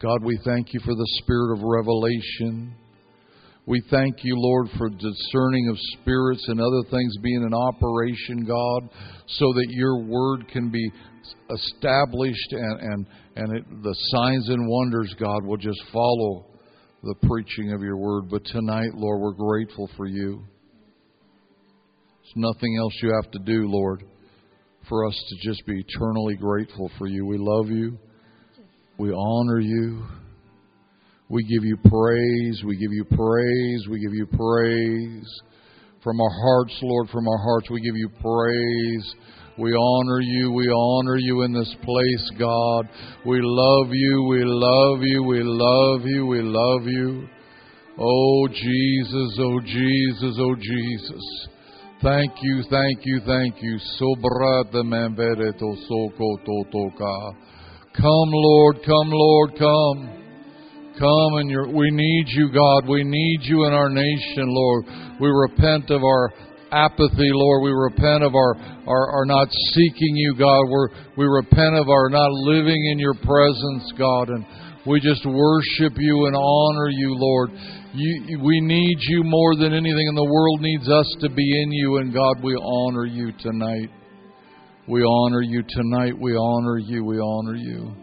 God, we thank You for the spirit of revelation. We thank You, Lord, for discerning of spirits and other things being in operation, God, so that Your Word can be established and the signs and wonders, God, will just follow the preaching of Your Word. But tonight, Lord, we're grateful for You. There's nothing else You have to do, Lord, for us to just be eternally grateful for You. We love You. We honor You. We give You praise. We give You praise. We give You praise. From our hearts, Lord, from our hearts, we give You praise. We honor You. We honor You in this place, God. We love You. We love You. We love You. We love You. Oh, Jesus. Oh, Jesus. Oh, Jesus. Thank You. Thank You. Thank You. Sobrata manvereto soko totoka. Come, Lord. Come, Lord. Come. Come and we need You, God. We need You in our nation, Lord. We repent of our apathy, Lord. We repent of our not seeking You, God. We repent of our not living in Your presence, God. And we just worship You and honor You, Lord. We need You more than anything in the world needs us to be in You. And God, we honor You tonight. We honor You tonight. We honor You. We honor You.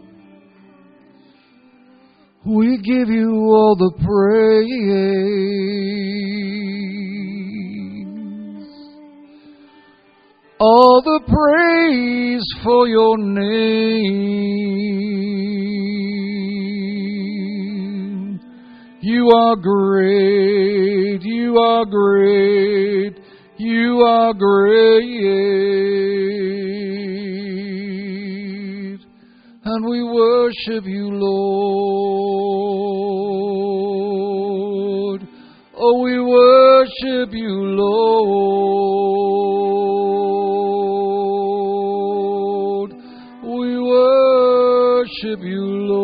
We give You all the praise, all the praise for Your name. You are great, You are great, You are great, and we worship You, Lord. Oh, we worship You, Lord. We worship You,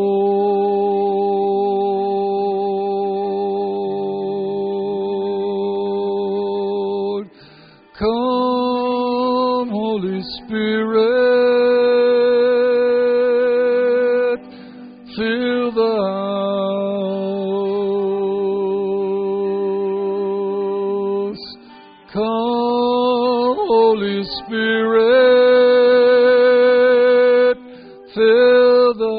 Lord. Come, Holy Spirit, fill the house. Come, Holy Spirit, fill the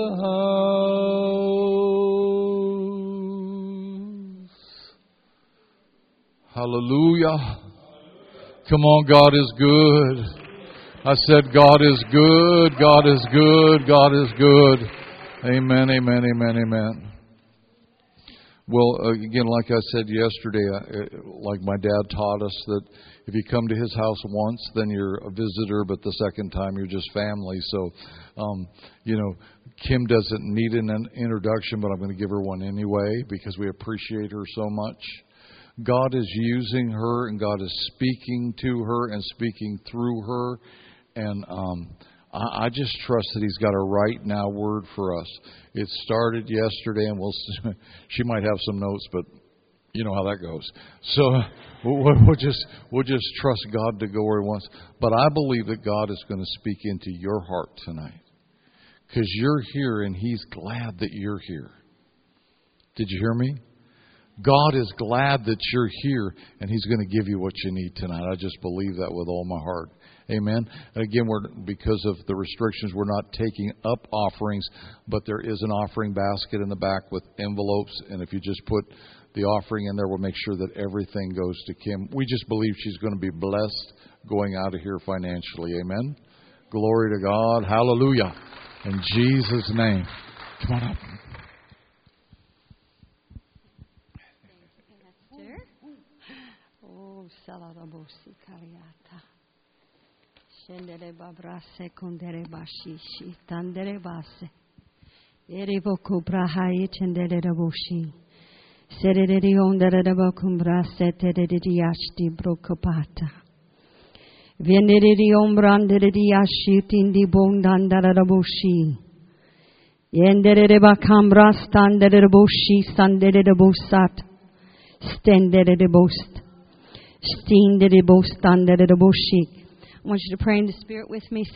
house. Hallelujah. Come on, God is good. I said God is good, God is good, God is good. Amen, amen, amen, amen. Well, again, like I said yesterday, like my dad taught us, that if you come to his house once, then you're a visitor, but the second time you're just family. So, Kim doesn't need an introduction, but I'm going to give her one anyway because we appreciate her so much. God is using her, and God is speaking to her and speaking through her. And I just trust that He's got a right now word for us. It started yesterday, and she might have some notes, but you know how that goes. So we'll just trust God to go where He wants. But I believe that God is going to speak into your heart tonight, because you're here, and He's glad that you're here. Did you hear me? God is glad that you're here, and He's going to give you what you need tonight. I just believe that with all my heart. Amen. And again, because of the restrictions, we're not taking up offerings, but there is an offering basket in the back with envelopes. And if you just put the offering in there, we'll make sure that everything goes to Kim. We just believe she's going to be blessed going out of here financially. Amen. Glory to God. Hallelujah. In Jesus' name. Come on up. Salarabosi Kariata Shendere Babrase Kundere Bashishi Tandere Base Eriboko Brahai Chendere Boshi Sereri Ondere Bokumbrase Terediashti Brokopata Veneri Ombrandere Diashitindi Bondandara Boshi Yendere Bakambra Standere Boshi Sandere Bosat Stendere Bost. I want you to pray in the Spirit with me.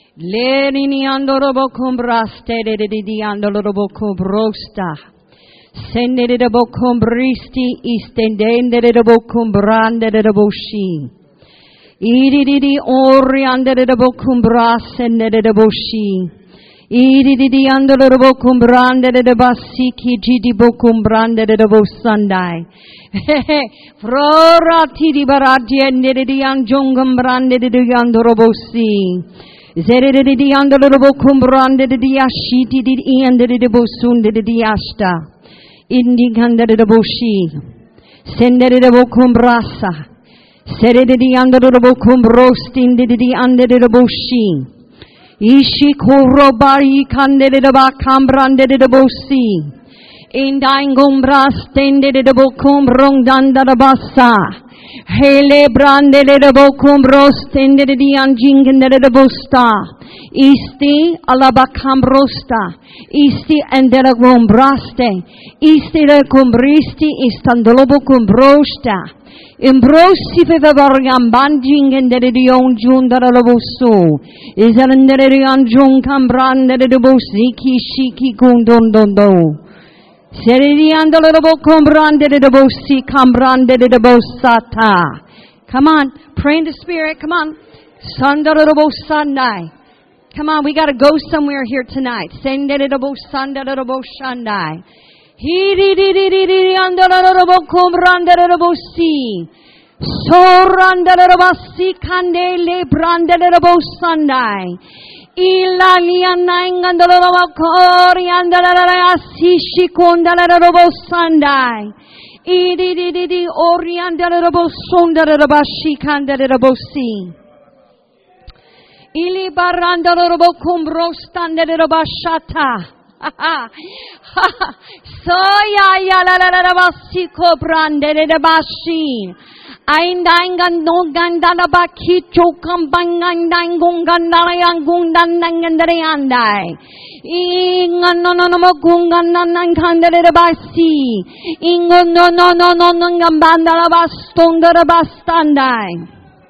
Lerini andorobo combraste di andorobo combrosta. Sendere de bocombristi istendere de bocombrande de boshi. Idi ori andere de bocombras and de boshi. Idi under the bocumbrande de basiki gidi bocumbrande de bosandai. Frora tidi barati and the anjungum brande de andorobosi. Zere di under the bocumbrande de ashiti di under the bosunde de ashta. Indi under the boshi. Sendere de bocumbrasa. Sere di under the bocumbrosti di under the boshi. Ishi korobari kandere de bakambrande de bosi. Indaingumbra stende de bokum rongdanda de bassa. Hele brande de bokum rostende de anjingende de bosta. Isti alabakambrosta. Isti endere gombraste. Isti de combristi istandolobo combrosta. Imbrosi fevariam banjing and the dion jun da bosu. Is an derion jun cambrande de bosiki shiki gundondo. Seridi and the little combrande de bosi cambrande de bosata. Come on, pray in the spirit, come on. Sandaro Sunday. Come on, we gotta go somewhere here tonight. Send it to Sandaro Sunday. He andorabo combrandabo si. Sorandabo si candele brandabo Sunday. Ilalian andorabo coriandara si condalabo Sunday. Idi oriandabo sundarabo si candabo si. Ili barandabo combrostandabo shata. Soya la basiko brande de bashi. Aindangan no gandala baki chokam bangandan gungandalayan gundandangandare andai. Ingan no mo gungandan kandare de basi. Ingon no ngambandala bastondara bastandai.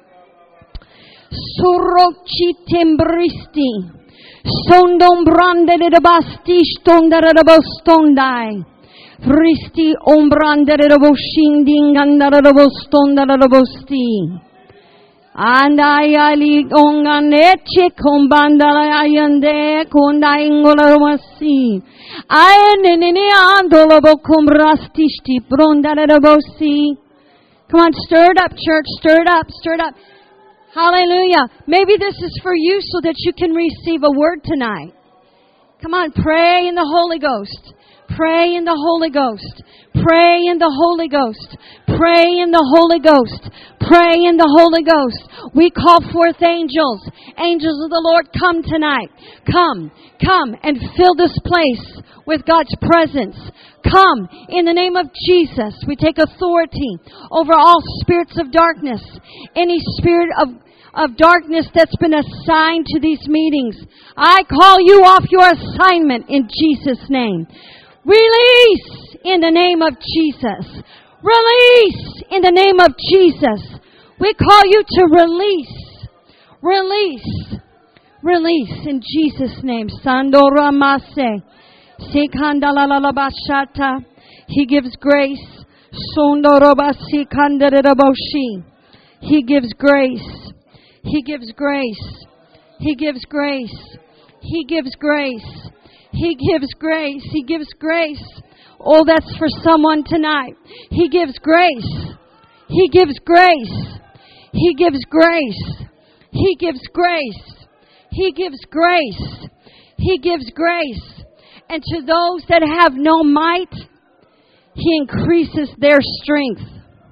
Surochi tembristi. Sondom brande de basti stondere de bostondai. Fristi ombrande de boshinding andare de bostondere de bosti. Andai ali onganeche combandala ayande konda ingola masi. Ayenene andolo bocombrastisti brondare de bosi. Come on, stir it up, church, stir it up, stir it up. Hallelujah. Maybe this is for you so that you can receive a word tonight. Come on, pray in the Holy Ghost. Pray in the Holy Ghost. Pray in the Holy Ghost. Pray in the Holy Ghost. Pray in the Holy Ghost. We call forth angels. Angels of the Lord, come tonight. Come and fill this place with God's presence. Come in the name of Jesus. We take authority over all spirits of darkness. Any spirit of darkness that's been assigned to these meetings. I call you off your assignment in Jesus' name. Release in the name of Jesus. Release in the name of Jesus. We call you to release. Release. Release in Jesus' name. Sandora Mase. Sikandalalalabashata. He gives grace. Sondorobasi kandaraboshi. He gives grace. He gives grace. He gives grace. He gives grace. He gives grace. He gives grace. Oh, that's for someone tonight. He gives grace. He gives grace. He gives grace. He gives grace. He gives grace. He gives grace. And to those that have no might, He increases their strength.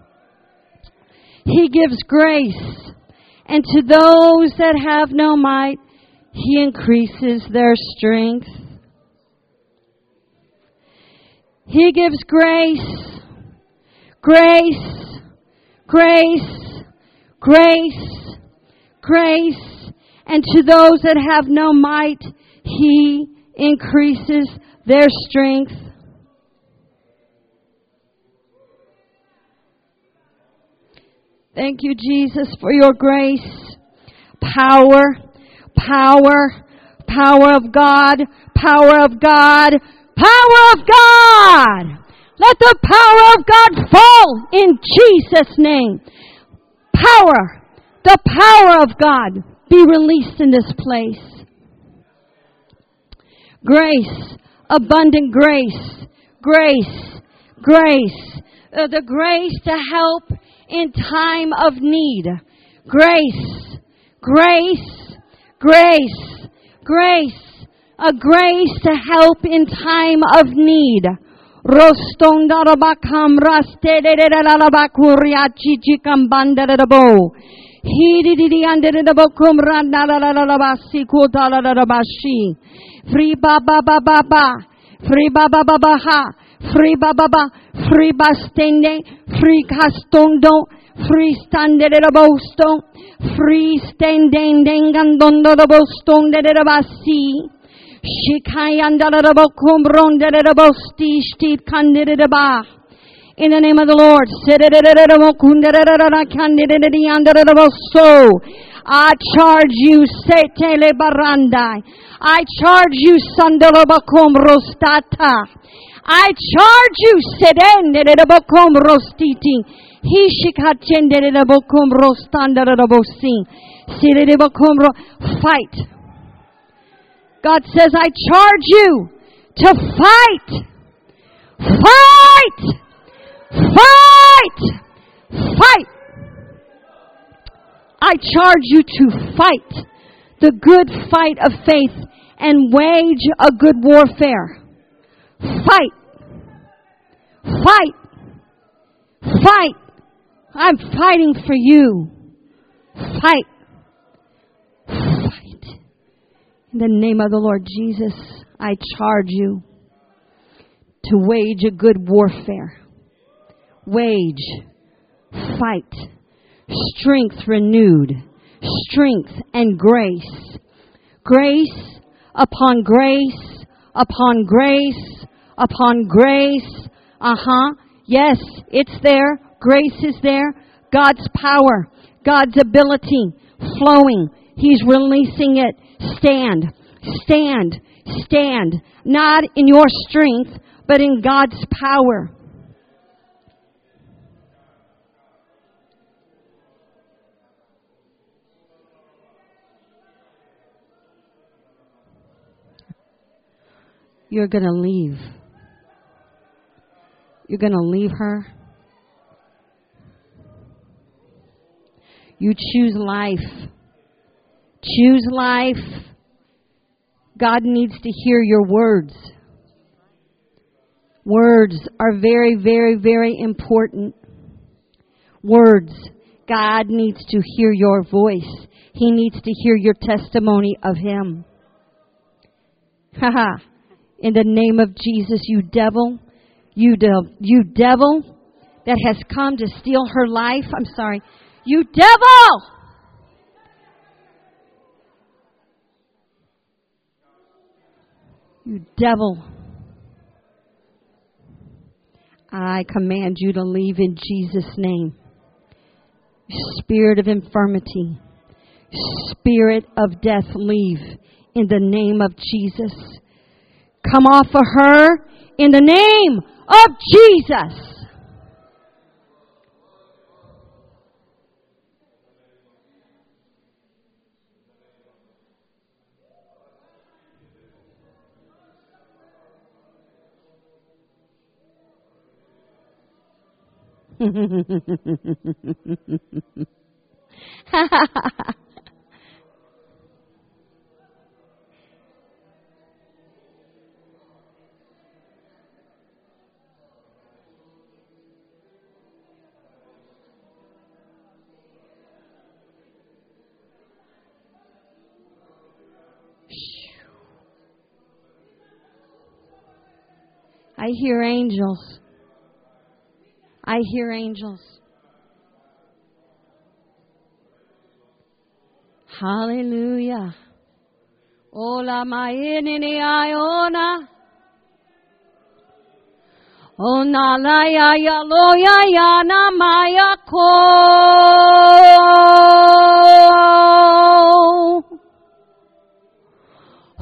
He gives grace. And to those that have no might, He increases their strength. He gives grace, grace, grace, grace, grace. And to those that have no might, He increases their strength. Thank you, Jesus, for your grace, power, Power, power of God, power of God, power of God. Let the power of God fall in Jesus' name. Power, the power of God be released in this place. Grace, abundant grace, grace, grace. The grace to help in time of need. Grace, grace, grace, grace. A grace to help in time of need. Rostondarabakam rastederabakuria chichikambandarabo. Hididi anderabokum randarabasi kotarabashi. Free baba baba ba. Free baba baba ha. Free baba. Free bastende. Free castondo. Free standerabosto. Free standendengandondoraboston derabasi. In the name of the Lord, I charge you, Setele Barandai. I charge you, Sandalabakum Rostata. I charge you, Sedendelabakum Rostiti. Hishikachendelabakum Rostandarabosi. Sidibakum fight. God says, I charge you to fight. Fight! Fight! Fight! I charge you to fight the good fight of faith and wage a good warfare. Fight! Fight! Fight! I'm fighting for you. Fight! In the name of the Lord Jesus, I charge you to wage a good warfare. Wage, fight, strength renewed, strength and grace. Grace upon grace, upon grace, upon grace. Yes, it's there. Grace is there. God's power, God's ability flowing. He's releasing it. Stand, stand, stand. Not in your strength, but in God's power. You're going to leave. You're going to leave her. You choose life. Choose life. God needs to hear your words. Words are very, very, very important. Words. God needs to hear your voice. He needs to hear your testimony of Him. Haha. In the name of Jesus, you devil. You devil that has come to steal her life. I'm sorry. You devil! You devil. I command you to leave in Jesus' name. Spirit of infirmity. Spirit of death, leave in the name of Jesus. Come off of her in the name of Jesus. I hear angels. I hear angels. Hallelujah. Ola ma'inini ayona. Ona la ya ya lo ya ya na maya ko.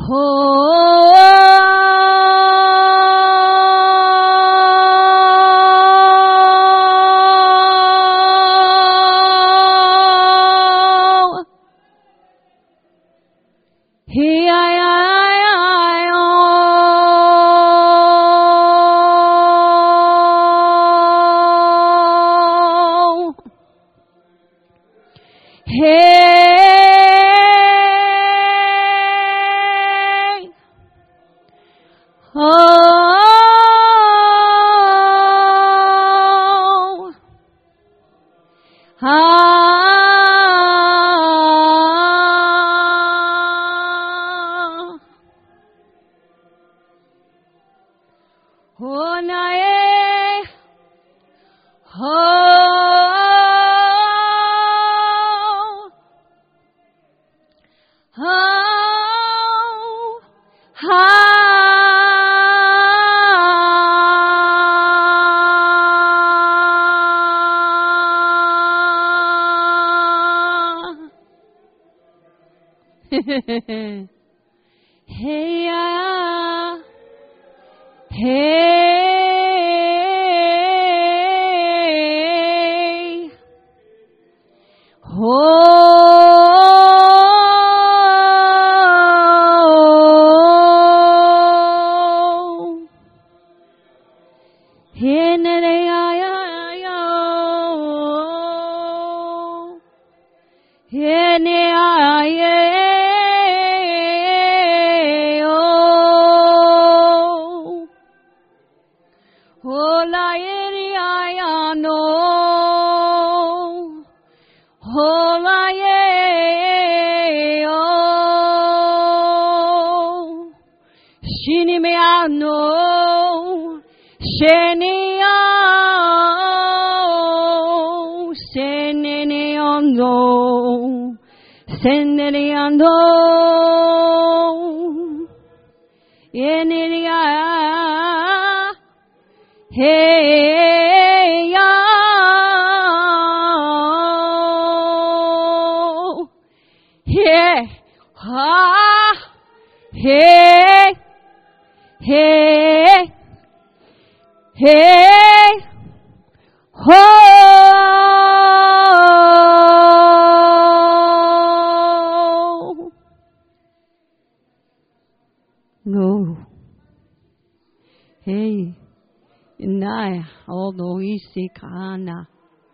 Kana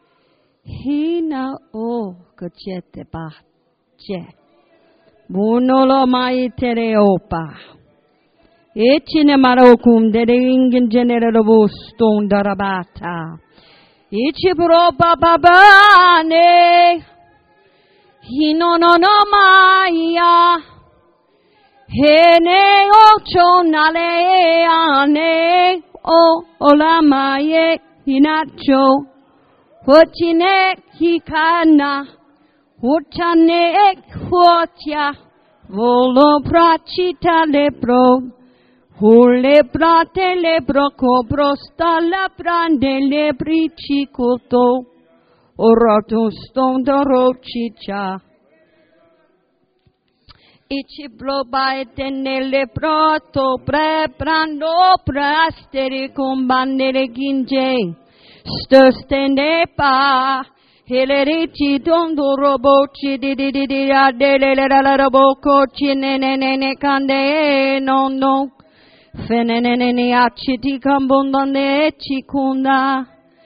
Hina o Kachete Bache Munolo Mai Tereopa Echine Marokum de Ingen General Stone Darabata Ichipropa Babane Hinono Maya Hene Ocho Nale Ane O Olamaye Hinacho Hochine Hikana Hochane Hotia Volo Prachita Lepro Hule Prate Lebro Cobrosta La Prande Lebrici Coto Orato Stone Chicha Ichiblo baetene proto preprando prasteri combandere ginje stostene pa helerici tondo roboci di adele la roboco cinene cande no fenene aciti cambondane cicunda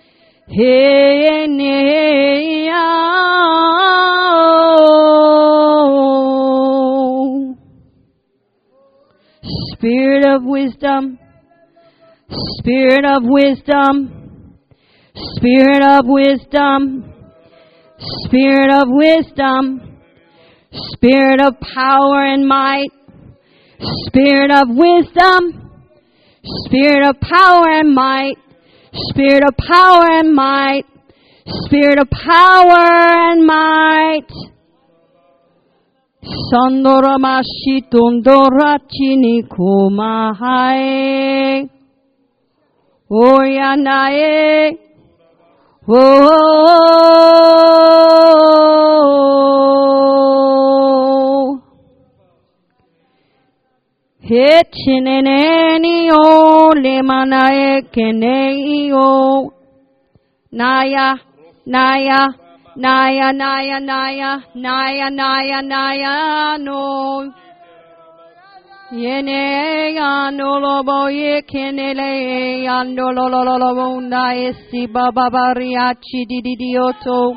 Spirit of wisdom, Spirit of wisdom, Spirit of wisdom, Spirit of wisdom, Spirit of power and might, Spirit of wisdom, Spirit of power and might, Spirit of power and might, Spirit of power and might. Sandora mashitondora chini kumahae oyanae Hitchineni o lemana ekene o Naya, Naya, Naya, Naya, Naya, Naya, Naya, Naya, no. Yene andolobo yekenele andolololobo nda esi bababariachi didioto.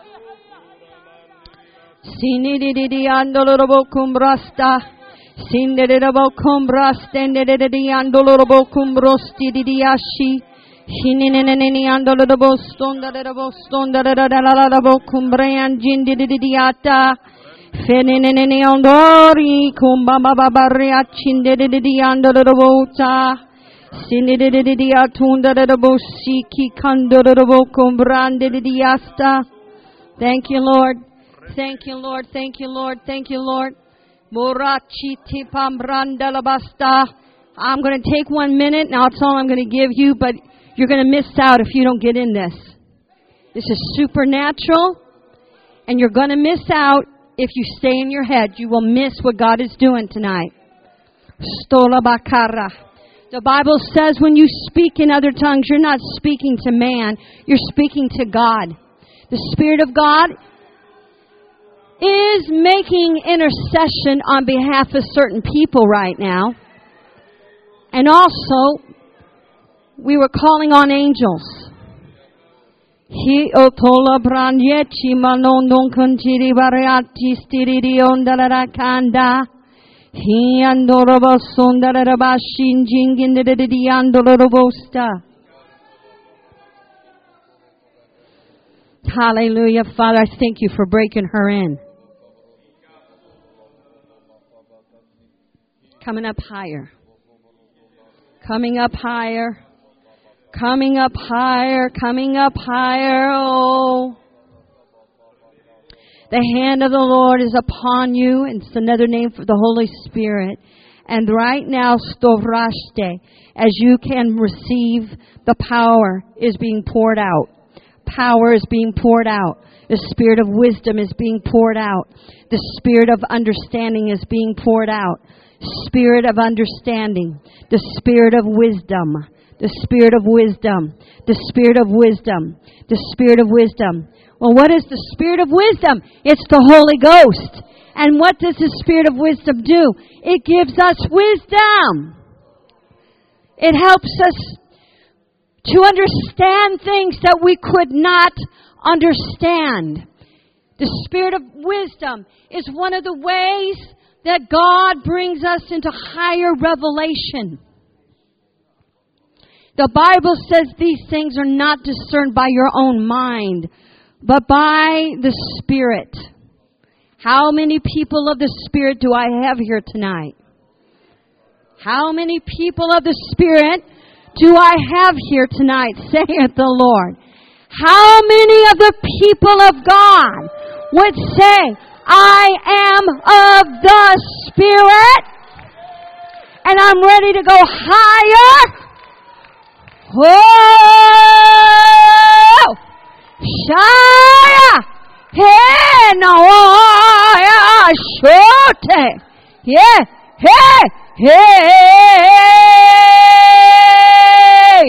Sini didi andolobo kumbrasta. Sinderobo kumbraste ndedi andolobo kumbrosti didiashi. Hinineneni andolobo stonda dadabo kumbrean jindidiata. Fenineneni andori kumbababarea chindedi andolobota. Sinididi atunda dadabo siki kandorobo kumbrande diasta. Thank you, Lord. Thank you, Lord. Thank you, Lord. Thank you, Lord. Morachi tipambranda labasta. I'm going to take 1 minute. Now it's all I'm going to give you, but you're going to miss out if you don't get in this. This is supernatural, and you're going to miss out if you stay in your head. You will miss what God is doing tonight. Stola bakara. The Bible says when you speak in other tongues, you're not speaking to man. You're speaking to God. The Spirit of God is making intercession on behalf of certain people right now. And also, we were calling on angels. He otola branyechi manondon kontiri variati stiriri ondarakanda. He andoraba sondarabashin jingindidi andorobosta. Hallelujah. Father, I thank you for breaking her in. Coming up higher. Coming up higher. Coming up higher. Coming up higher. Oh. The hand of the Lord is upon you. And it's another name for the Holy Spirit. And right now, Stovrashte, as you can receive, the power is being poured out. Power is being poured out. The spirit of wisdom is being poured out. The spirit of understanding is being poured out. Spirit of understanding. The spirit of wisdom. The spirit of wisdom. The spirit of wisdom. The spirit of wisdom. Well, what is the spirit of wisdom? It's the Holy Ghost. And what does the spirit of wisdom do? It gives us wisdom. It helps us to understand things that we could not understand. The spirit of wisdom is one of the ways that God brings us into higher revelation. The Bible says these things are not discerned by your own mind, but by the Spirit. How many people of the Spirit do I have here tonight? How many people of the Spirit do I have here tonight, saith the Lord? How many of the people of God would say, I am of the Spirit, and I'm ready to go higher? Oh! Shaya! Hey, no! Shote! Yeah! Hey! Hey!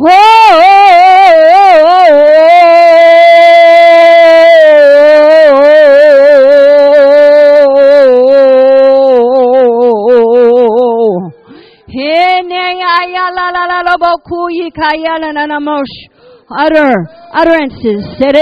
Utterances.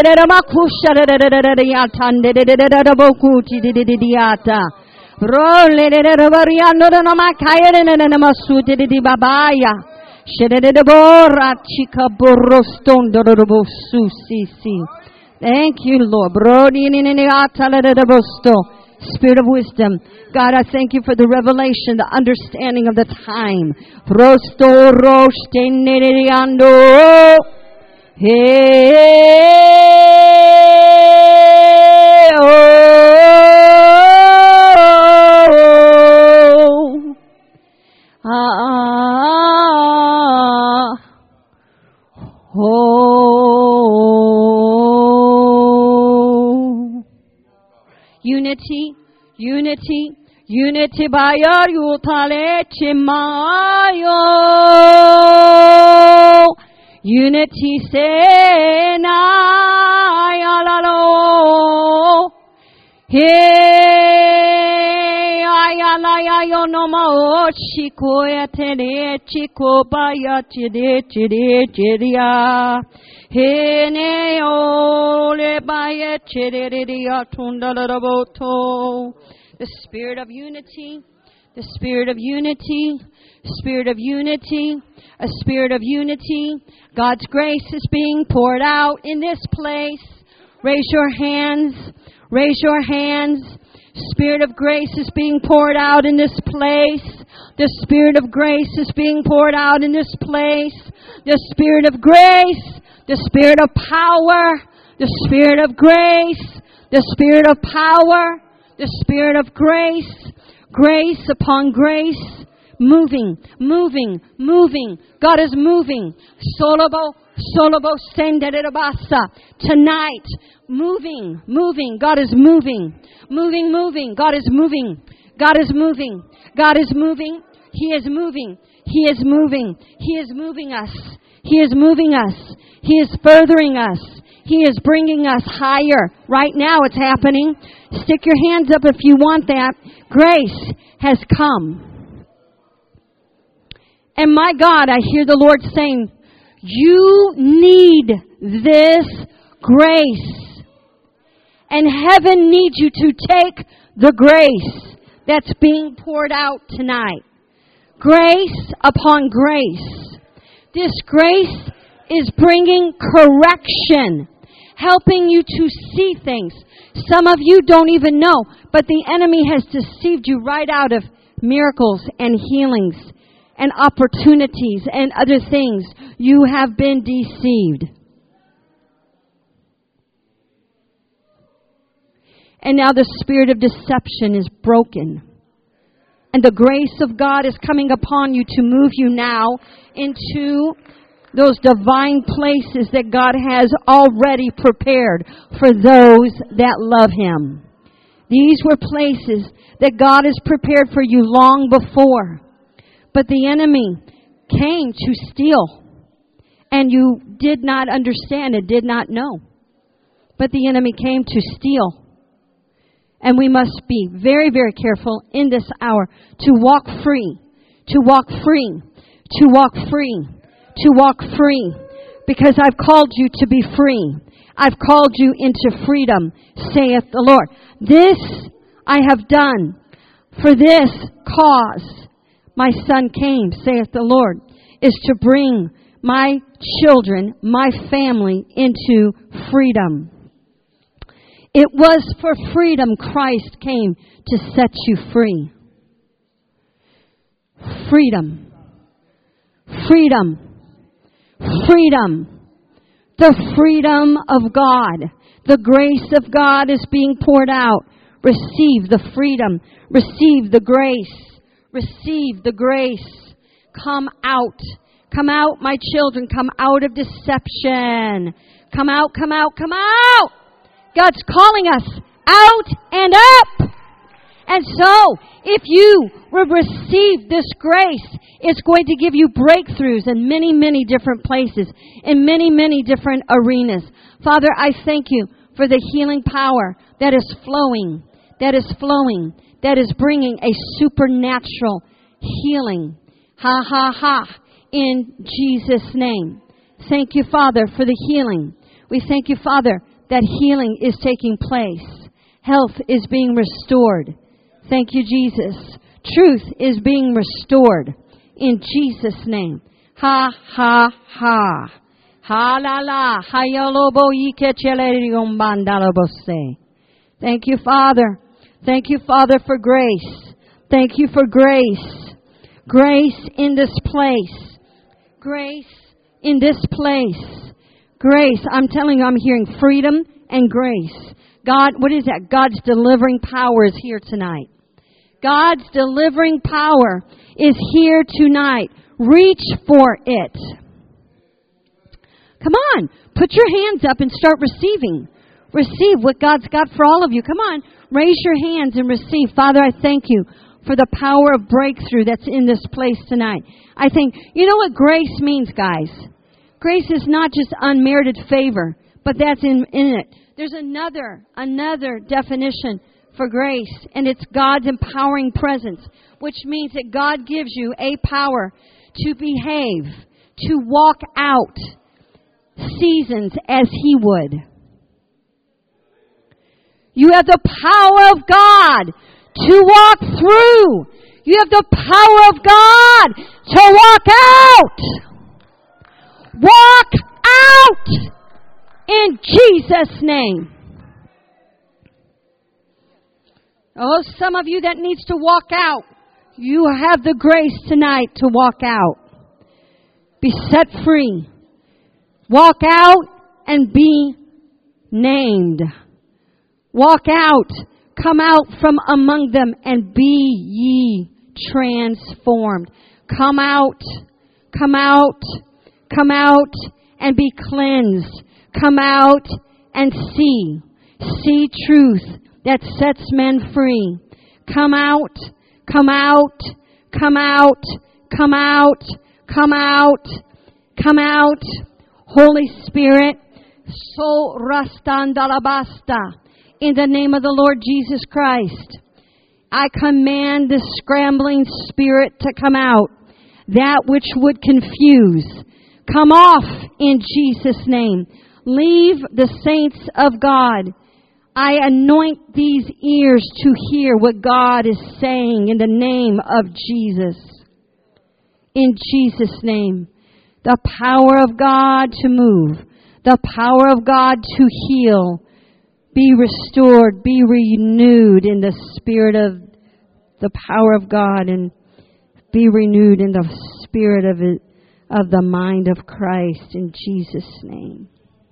Thank you, Lord. Spirit of wisdom. God, I thank you for the revelation, the understanding of the time. Unity, unity, Unity Baya Yutale Chimayo. Unity Sena Yalalo. Hey ayala yo no ma chiko etere chiko baya chide chidia. He ne ole baya chidia tundalaboto. The spirit of unity, the spirit of unity, spirit of unity, a spirit of unity. God's grace is being poured out in this place. Raise your hands. Raise your hands. Spirit of grace is being poured out in this place. The Spirit of grace is being poured out in this place. The Spirit of grace. The Spirit of power. The Spirit of grace. The Spirit of power. The Spirit of grace. Grace upon grace. Moving, moving, moving. God is moving. Solobo senderebasa. Tonight. Moving, moving. God is moving. Moving, moving. God is moving. God is moving. God is moving. He is moving. He is moving. He is moving us. He is moving us. He is furthering us. He is bringing us higher. Right now it's happening. Stick your hands up if you want that. Grace has come. And my God, I hear the Lord saying, you need this grace. And heaven needs you to take the grace that's being poured out tonight. Grace upon grace. This grace is bringing correction, helping you to see things. Some of you don't even know, but the enemy has deceived you right out of miracles and healings and opportunities and other things. You have been deceived. And now the spirit of deception is broken. And the grace of God is coming upon you to move you now into those divine places that God has already prepared for those that love Him. These were places that God has prepared for you long before. But the enemy came to steal. And you did not understand it, did not know. But the enemy came to steal. And we must be very, very careful in this hour to walk free, to walk free, to walk free, to walk free. Because I've called you to be free. I've called you into freedom, saith the Lord. This I have done. For this cause my Son came, saith the Lord, is to bring my children, my family into freedom. It was for freedom Christ came to set you free. Freedom. Freedom. Freedom. The freedom of God. The grace of God is being poured out. Receive the freedom. Receive the grace. Receive the grace. Come out. Come out, my children. Come out of deception. Come out, come out, come out. God's calling us out and up. And so, if you will receive this grace, it's going to give you breakthroughs in many, many different places, in many, many different arenas. Father, I thank you for the healing power that is flowing, that is bringing a supernatural healing. Ha, ha, ha, in Jesus' name. Thank you, Father, for the healing. We thank you, Father, that healing is taking place. Health is being restored. Thank you, Jesus. Truth is being restored in Jesus' name. Ha, ha, ha. Ha, la, la. Ha, yolobo, yikechelerium bandalobose. Thank you, Father. Thank you, Father, for grace. Thank you for grace. Grace in this place. Grace in this place. Grace, I'm telling you, I'm hearing freedom and grace. God, what is that? God's delivering power is here tonight. God's delivering power is here tonight. Reach for it. Come on, put your hands up and start receiving. Receive what God's got for all of you. Come on, raise your hands and receive. Father, I thank you for the power of breakthrough that's in this place tonight. I think, you know what grace means, guys? Grace is not just unmerited favor, but that's in it. There's another definition for grace, and it's God's empowering presence, which means that God gives you a power to behave, to walk out seasons as He would. You have the power of God to walk through. You have the power of God to walk out. Walk out in Jesus' name. Oh, some of you that needs to walk out, you have the grace tonight to walk out. Be set free. Walk out and be named. Walk out. Come out from among them and be ye transformed. Come out. Come out. Come out and be cleansed. Come out and see. See truth that sets men free. Come out. Come out. Come out. Come out. Come out. Come out. Holy Spirit. So rastandalabasta. In the name of the Lord Jesus Christ, I command the scrambling spirit to come out. That which would confuse. Come off in Jesus' name. Leave the saints of God. I anoint these ears to hear what God is saying in the name of Jesus. In Jesus' name. The power of God to move. The power of God to heal. Be restored. Be renewed in the spirit of the power of God. And be renewed in the spirit of the mind of Christ. In Jesus' name.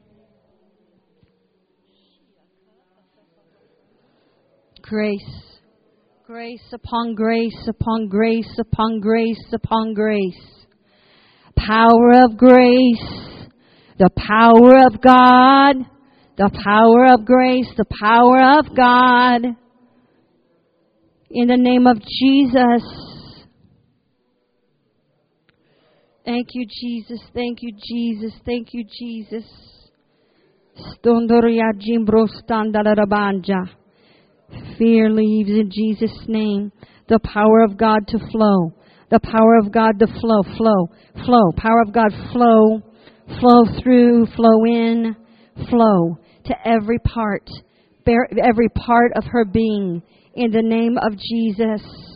Grace. Grace upon grace upon grace upon grace upon grace. Power of grace. The power of God. The power of grace. The power of God. In the name of Jesus. Thank you, Jesus. Thank you, Jesus. Thank you, Jesus. Stondoria jimbro standarabanja. Fear leaves in Jesus' name. The power of God to flow. The power of God to flow. Flow. Flow. Power of God flow. Flow through. Flow in. Flow to every part. Every part of her being. In the name of Jesus.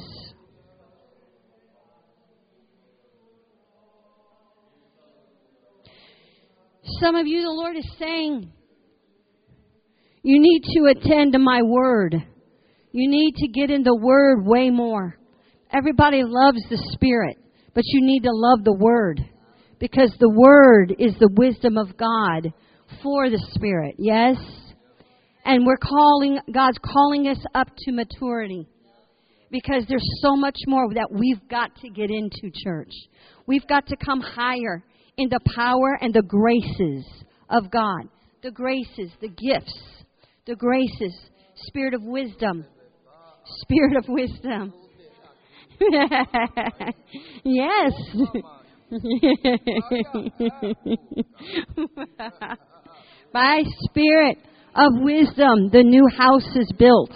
Some of you, the Lord is saying, you need to attend to my word. You need to get in the word way more. Everybody loves the Spirit, but you need to love the word. Because the word is the wisdom of God for the Spirit. Yes? And God's calling us up to maturity. Because there's so much more that we've got to get into, church. We've got to come higher in the power and the graces of God. The graces, the gifts. The graces, spirit of wisdom. Spirit of wisdom. Yes. By spirit of wisdom, the new house is built.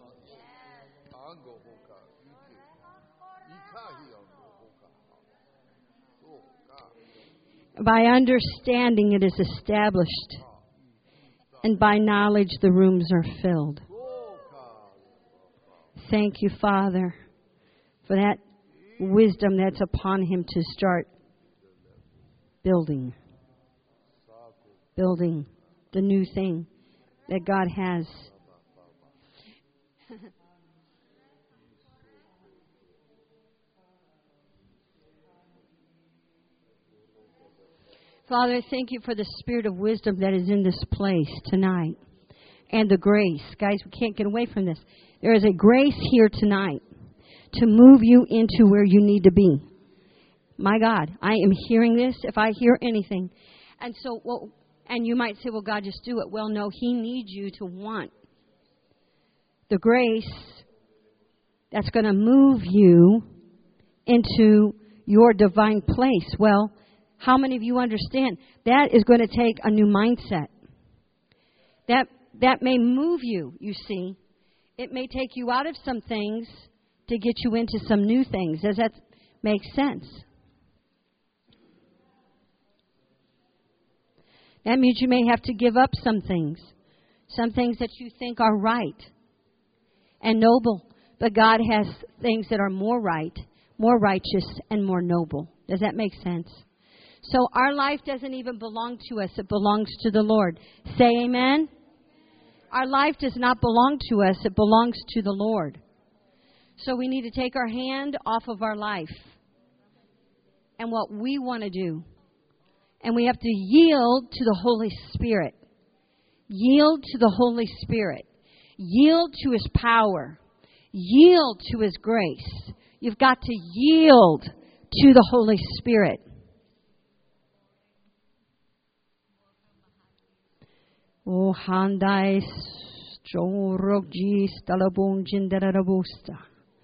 By understanding, it is established. And by knowledge, the rooms are filled. Thank you, Father, for that wisdom that's upon him to start building. Building the new thing that God has. Father, I thank you for the spirit of wisdom that is in this place tonight. And the grace. Guys, we can't get away from this. There is a grace here tonight to move you into where you need to be. My God, I am hearing this if I hear anything. And so And you might say, well, God, just do it. Well, no, He needs you to want the grace that's going to move you into your divine place. Well, how many of you understand that is going to take a new mindset? That may move you, you see. It may take you out of some things to get you into some new things. Does that make sense? That means you may have to give up some things that you think are right and noble. But God has things that are more right, more righteous, and more noble. Does that make sense? So our life doesn't even belong to us. It belongs to the Lord. Say amen. Our life does not belong to us. It belongs to the Lord. So we need to take our hand off of our life and what we want to do. And we have to yield to the Holy Spirit. Yield to the Holy Spirit. Yield to His power. Yield to His grace. You've got to yield to the Holy Spirit. O handai storogji stalabun jindarabusta.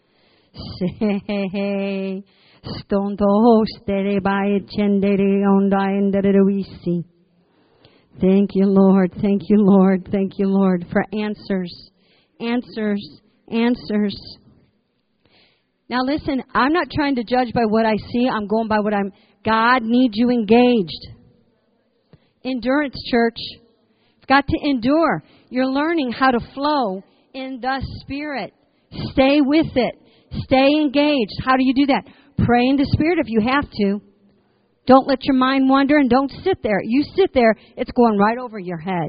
Se stondo stere by chendere ondai indaruisi. Thank you, Lord. Thank you, Lord. Thank you, Lord, for answers. Answers. Answers. Now listen, I'm not trying to judge by what I see. I'm going by what God needs you engaged. Endurance, church. You've got to endure. You're learning how to flow in the Spirit. Stay with it. Stay engaged. How do you do that? Pray in the Spirit if you have to. Don't let your mind wander and don't sit there. You sit there, it's going right over your head.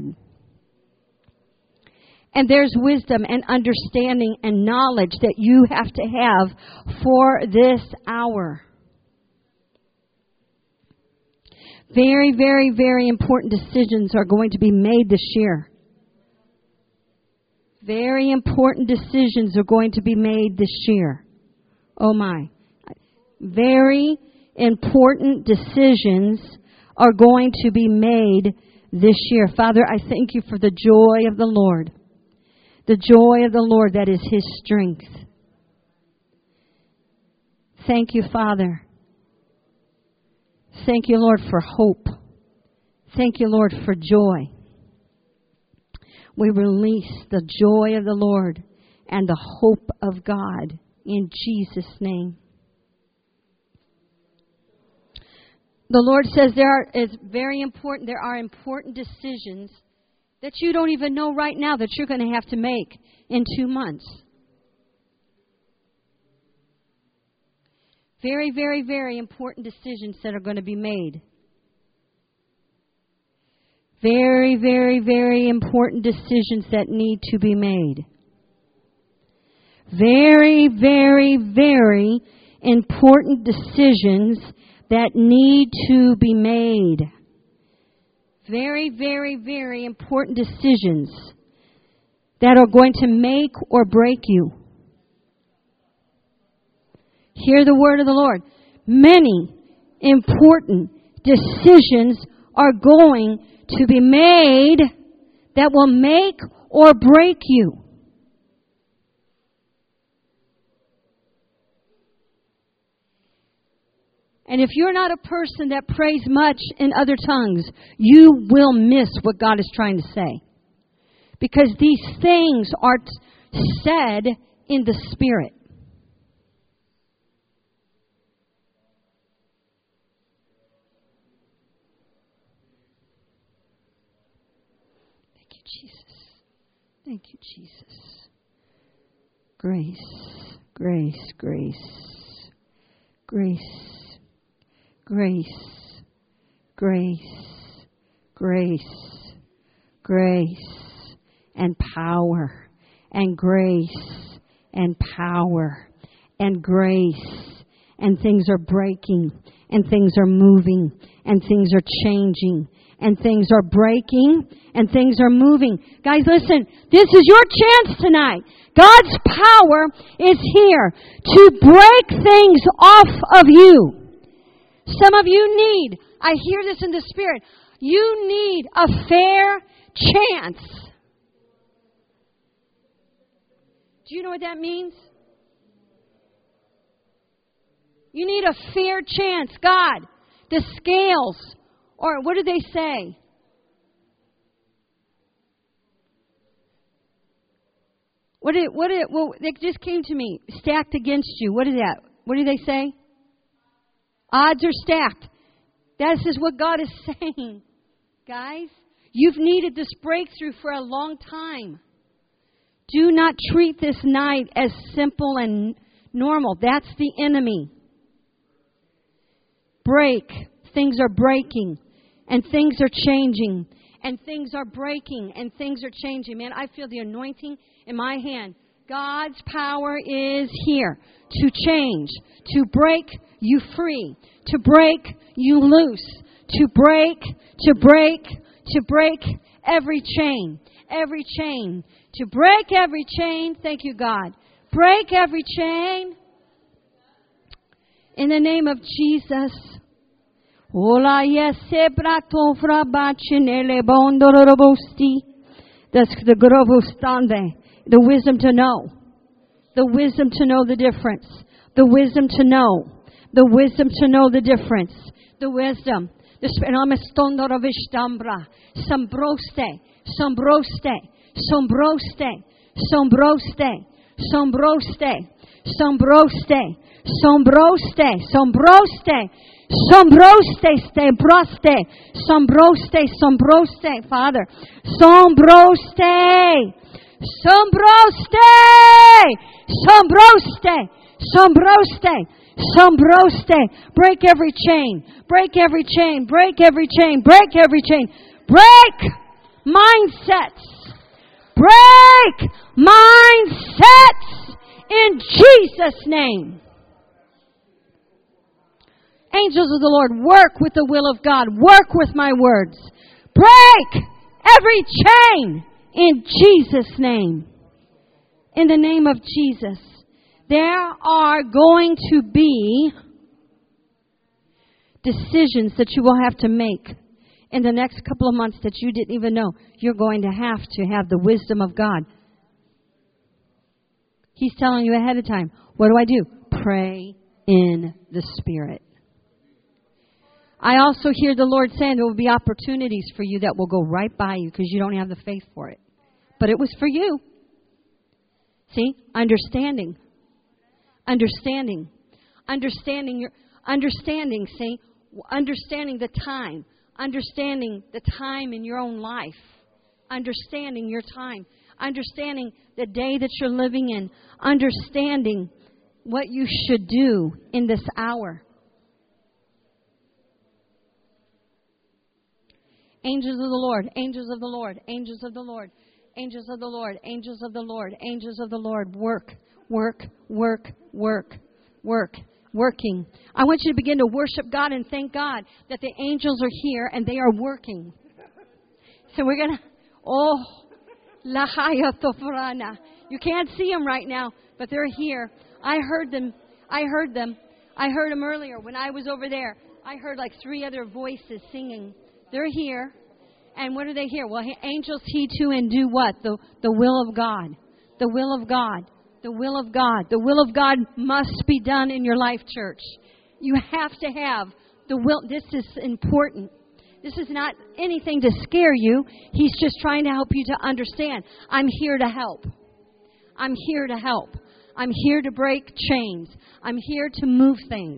And there's wisdom and understanding and knowledge that you have to have for this hour. Very, very, very important decisions are going to be made this year. Very important decisions are going to be made this year. Oh my. Very important decisions are going to be made this year. Father, I thank you for the joy of the Lord. The joy of the Lord that is His strength. Thank you, Father. Thank you, Lord, for hope. Thank you, Lord, for joy. We release the joy of the Lord and the hope of God in Jesus' name. The Lord says there are important decisions that you don't even know right now that you're going to have to make in 2 months. Very, very, very important decisions that are going to be made. Very, very, very important decisions that need to be made. Very, very, very important decisions that need to be made. Very, very, very important decisions that are going to make or break you. Hear the word of the Lord. Many important decisions are going to be made that will make or break you. And if you're not a person that prays much in other tongues, you will miss what God is trying to say. Because these things are said in the Spirit. Thank you, Jesus. Thank you, Jesus. Grace, grace, grace, grace. Grace, grace, grace, grace, and power, and grace, and power, and grace, and things are breaking, and things are moving, and things are changing, and things are breaking, and things are moving. Guys, listen, this is your chance tonight. God's power is here to break things off of you. Some of you I hear this in the Spirit, You need a fair chance. Do you know what that means? You need a fair chance. God, the scales, or what do they say? Well, it just came to me. Stacked against you. What is that? What do they say? Odds are stacked. This is what God is saying. Guys, you've needed this breakthrough for a long time. Do not treat this night as simple and normal. That's the enemy. Break. Things are breaking. And things are changing. And things are breaking. And things are changing. Man, I feel the anointing in my hand. God's power is here to change. To break you free. To break you loose. To break every chain. Every chain. To break every chain. Thank you, God. Break every chain. In the name of Jesus. The wisdom to know. The wisdom to know the difference. The wisdom to know. The wisdom to know the difference. The wisdom. The Sombroste. Sombroste. Sombroste. Sombroste. Sombroste. Sombroste. Sombroste. Sombroste. Sombroste, broste, sombroste, sombroste, Father, sombroste, sombroste, sombroste, sombroste, sombroste. Break every chain, break every chain, break every chain, break every chain, break mindsets, break mindsets in Jesus' name. Angels of the Lord, work with the will of God. Work with my words. Break every chain in Jesus' name. In the name of Jesus. There are going to be decisions that you will have to make in the next couple of months that you didn't even know. You're going to have the wisdom of God. He's telling you ahead of time. What do? Pray in the Spirit. I also hear the Lord saying there will be opportunities for you that will go right by you because you don't have the faith for it. But it was for you. See? Understanding. Understanding. Understanding, see? Understanding the time. Understanding the time in your own life. Understanding your time. Understanding the day that you're living in. Understanding what you should do in this hour. Angels of the Lord, angels of the Lord, angels of the Lord, angels of the Lord, angels of the Lord, angels of the Lord, work, work, work, work, work, working. I want you to begin to worship God and thank God that the angels are here and they are working. So we're going to, Lahaya Tofrana. You can't see them right now, but they're here. I heard them earlier when I was over there. I heard like 3 other voices singing. They're here. And what are they here? Well, angels heed to and do what? The will of God. The will of God. The will of God. The will of God must be done in your life, church. You have to have the will. This is important. This is not anything to scare you. He's just trying to help you to understand. I'm here to help. I'm here to help. I'm here to break chains. I'm here to move things.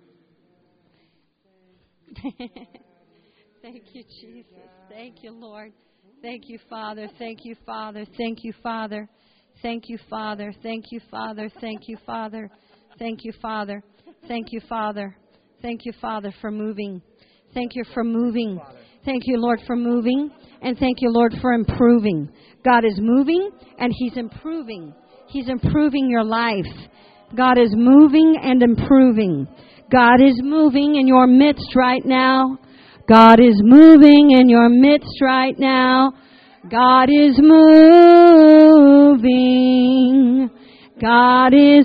Thank you, Jesus. Thank you, Lord. Thank you, Father. Thank you, Father. Thank you, Father. Thank you, Father. Thank you, Father. Thank you, Father. Thank you, Father. Thank you, Father. Thank you, Father, for moving. Thank you for moving. Thank you, Lord, for moving. And thank you, Lord, for improving. God is moving and He's improving. He's improving your life. God is moving and improving. God is moving in your midst right now. God is moving in your midst right now. God is moving. God is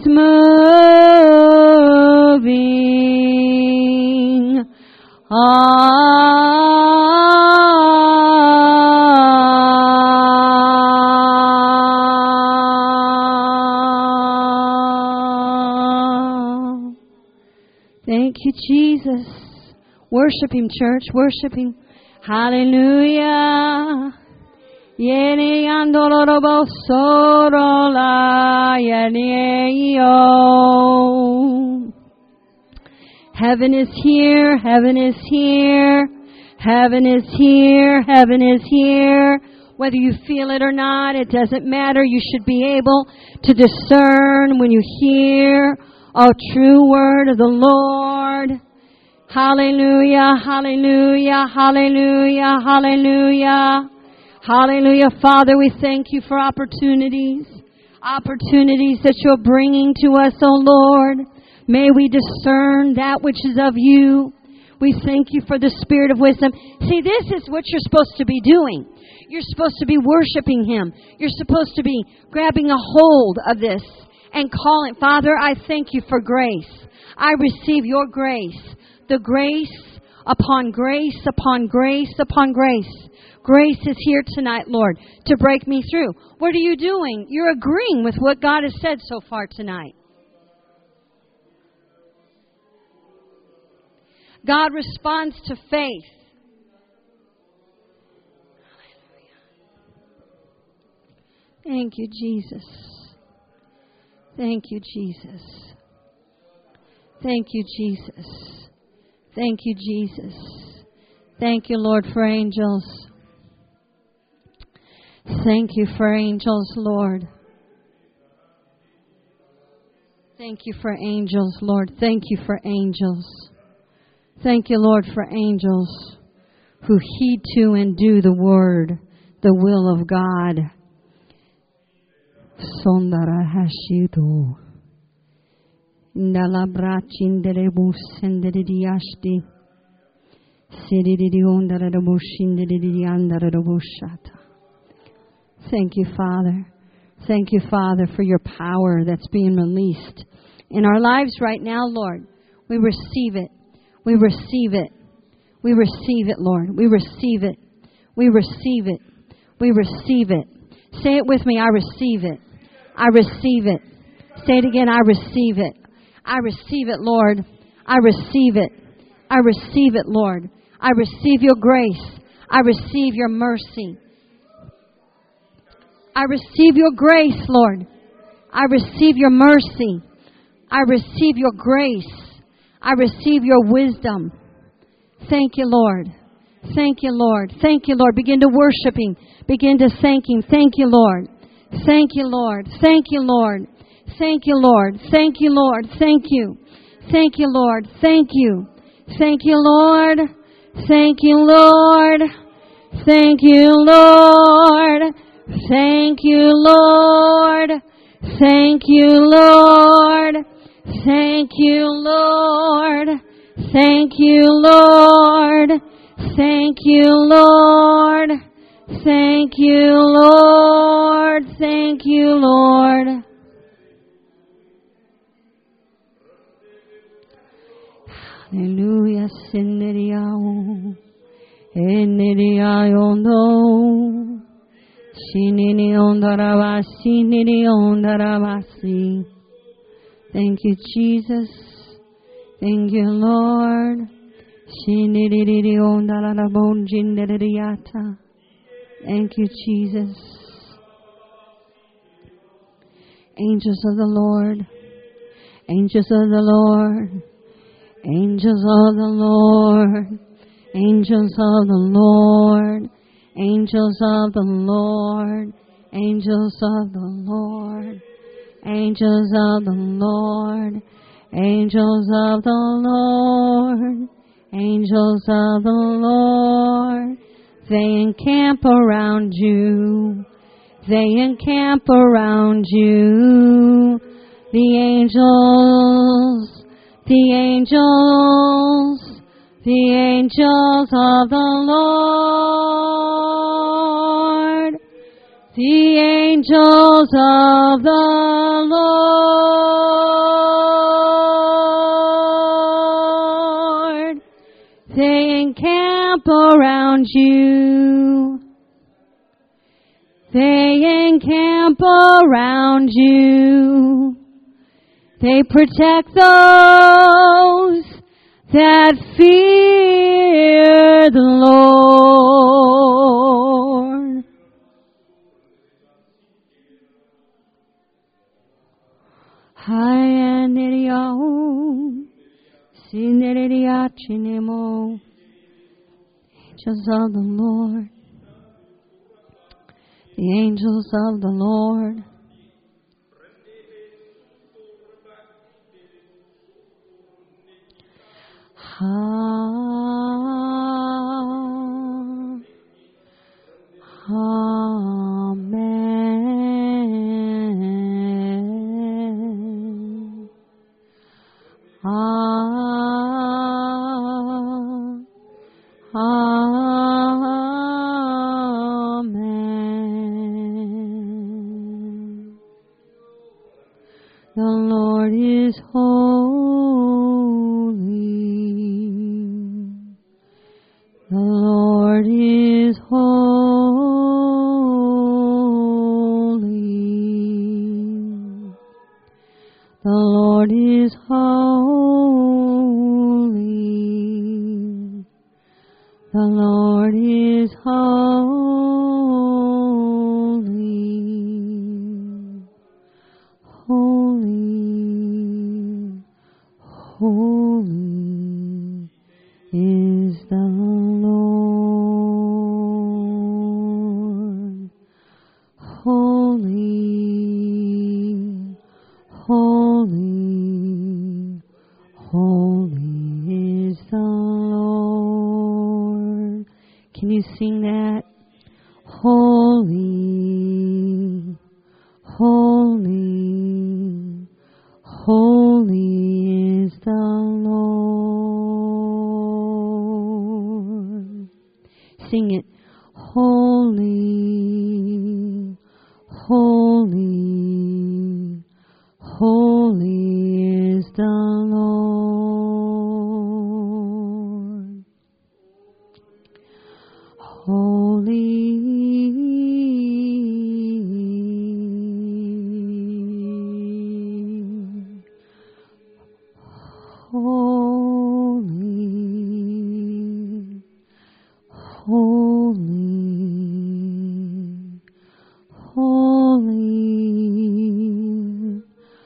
moving. Ah. Thank you, Jesus. Worship Him, church. Worship Him. Hallelujah. Yeni andorobo sorola yenio. Heaven is here. Heaven is here. Heaven is here. Heaven is here. Whether you feel it or not, it doesn't matter. You should be able to discern when you hear a true word of the Lord. Hallelujah, hallelujah, hallelujah, hallelujah. Hallelujah. Father, we thank you for opportunities that you're bringing to us, O Lord. May we discern that which is of you. We thank you for the spirit of wisdom. See, this is what you're supposed to be doing. You're supposed to be worshiping Him. You're supposed to be grabbing a hold of this and calling, Father, I thank you for grace. I receive your grace. The grace upon grace upon grace upon grace. Grace is here tonight, Lord, to break me through. What are you doing? You're agreeing with what God has said so far tonight. God responds to faith. Thank you, Jesus. Thank you, Jesus. Thank you, Jesus. Thank you, Jesus. Thank you, Lord, for angels. Thank you for angels, Lord. Thank you for angels, Lord. Thank you for angels. Thank you, Lord, for angels who heed to and do the word, the will of God. Sondara hashido. Ndalabrachindere busendere diashti. Sidiri ondara bushindere andara bushata. Thank you, Father. Thank you, Father, for your power that's being released in our lives right now, Lord. We receive it. We receive it. We receive it, Lord. We receive it. We receive it. We receive it. Say it with me. I receive it. I receive it. Say it again. I receive it. I receive it, Lord. I receive it. I receive it, Lord. I receive your grace. I receive your mercy. I receive your grace, Lord. I receive your mercy. I receive your grace. I receive your wisdom. Thank you, Lord. Thank you, Lord. Thank you, Lord. Begin to worship Him. Begin to thank Him. Thank you, Lord. Thank you, Lord. Thank you, Lord. Thank you, Lord. Thank you, Lord. Thank you. Thank you, Lord. Thank you. Thank you, Lord. Thank you, Lord. Thank you, Lord. Thank you, Lord. Thank you, Lord. Thank you, Lord. Thank you, Lord. Thank you, Lord. Thank you, Lord. Thank you, Lord. Hallelujah. Sindiriao. Eniriao no. Shinini ondarabasi. Nini ondarabasi. Thank you, Jesus. Thank you, Lord. Shiniri ondarabon jindiriata. Thank you, Jesus. Angels of the Lord. Angels of the Lord. Angels of the Lord. Angels of the Lord. Angels of the Lord. Angels of the Lord. Angels of the Lord. Angels of the Lord. Angels of the Lord. They encamp around you. They encamp around you. The angels. The angels. The angels of the Lord. The angels of the Lord. They encamp around you. They encamp around you. They protect those that fear the Lord. Angels of the Lord. The angels of the Lord. Amen. Amen. The Lord is holy. The Lord is holy. The Lord is holy. The Lord is holy. Holy, holy is the Lord. Holy, holy, holy is the Lord. Can you sing that? Holy, holy, holy is the Lord. Sing it. Holy, holy, holy is the Lord. Holy, holy, holy, holy,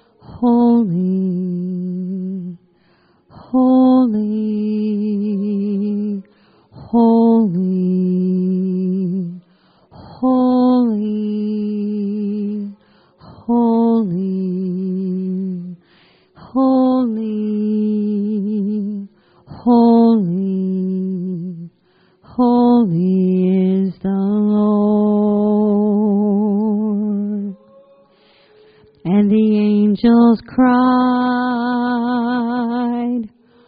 holy, holy, holy, holy, holy, holy, holy, holy is the Lord. And the angels cried,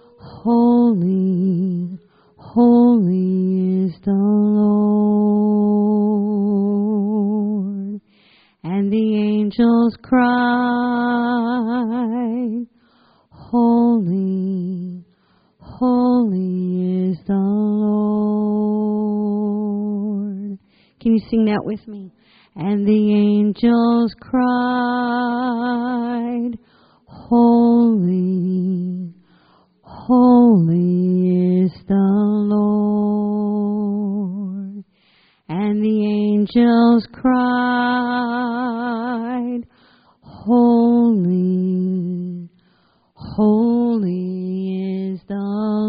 holy, holy is the Lord. And the angels cried, holy, holy is the Lord. Can you sing that with me? And the angels cried, holy, holy is the Lord. And the angels cried, holy, holy is the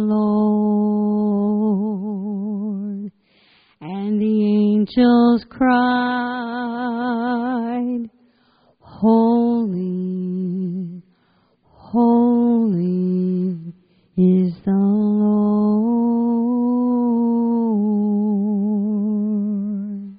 Lord. And the angels cried, holy, holy is the Lord.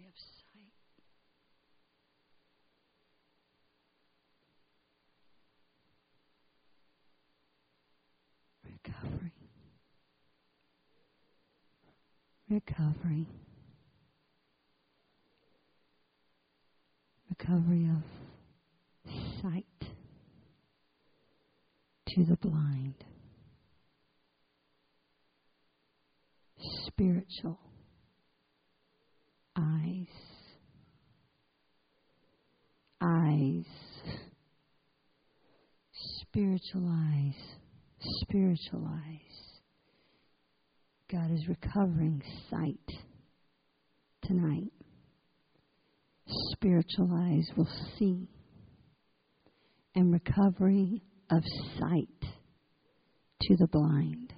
Recovery of sight. Recovery. Recovery. Recovery of sight to the blind. Spiritual eyes. Eyes. Spiritual eyes. Spiritual eyes. God is recovering sight tonight. Spiritual eyes will see. And recovery of sight to the blind.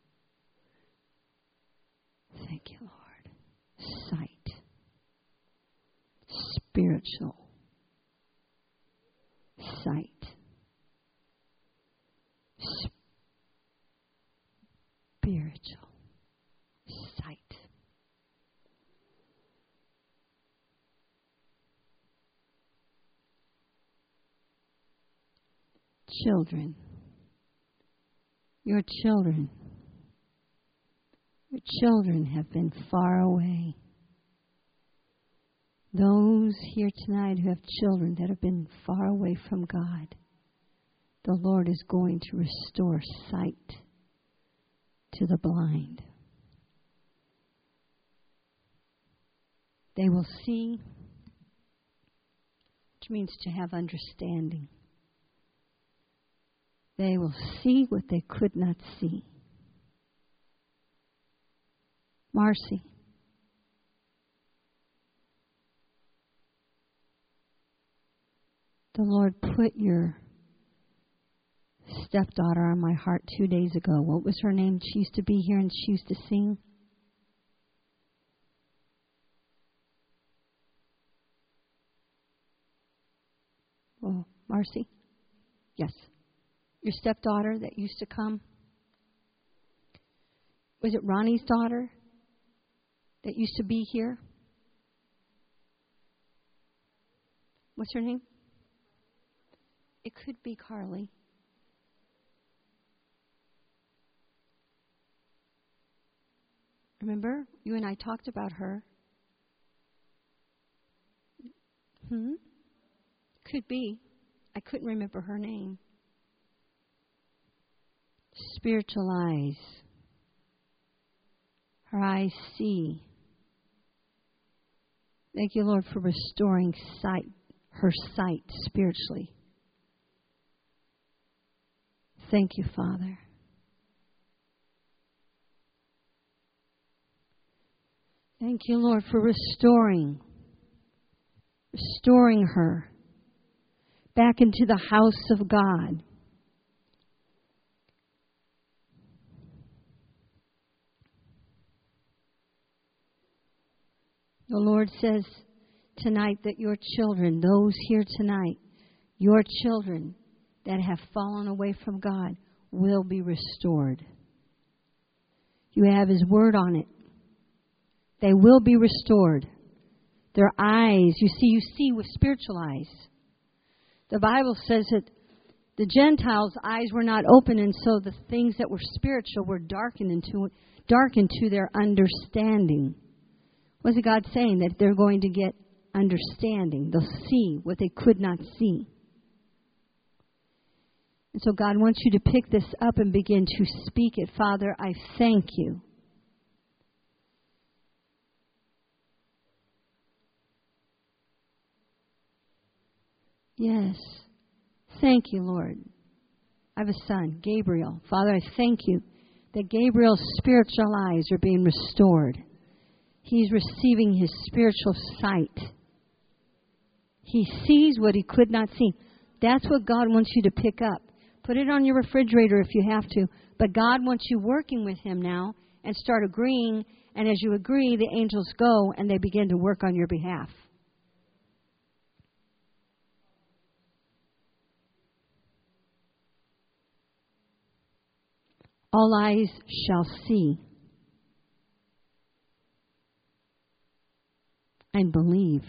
Thank you, Lord. Sight. Spiritual sight. Spiritual sight. Children. Your children. Your children have been far away. Those here tonight who have children that have been far away from God, the Lord is going to restore sight to the blind. They will see, which means to have understanding. They will see what they could not see. Marcy. The Lord put your stepdaughter on my heart 2 days ago. What was her name? She used to be here and she used to sing. Oh, Marcy? Yes. Your stepdaughter that used to come? Was it Ronnie's daughter that used to be here? What's her name? It could be Carly. Remember? You and I talked about her. Could be. I couldn't remember her name. Spiritual eyes. Her eyes see. Thank you, Lord, for restoring sight, her sight spiritually. Thank you, Father. Thank you, Lord, for restoring her back into the house of God. The Lord says tonight that your children, those here tonight, your children that have fallen away from God will be restored. You have His word on it. They will be restored. Their eyes, you see with spiritual eyes. The Bible says that the Gentiles' eyes were not open, and so the things that were spiritual were darkened to their understanding. What is God saying? That they're going to get understanding. They'll see what they could not see. And so God wants you to pick this up and begin to speak it. Father, I thank you. Yes. Thank you, Lord. I have a son, Gabriel. Father, I thank you that Gabriel's spiritual eyes are being restored. He's receiving his spiritual sight. He sees what he could not see. That's what God wants you to pick up. Put it on your refrigerator if you have to. But God wants you working with Him now and start agreeing. And as you agree, the angels go and they begin to work on your behalf. All eyes shall see. and believe.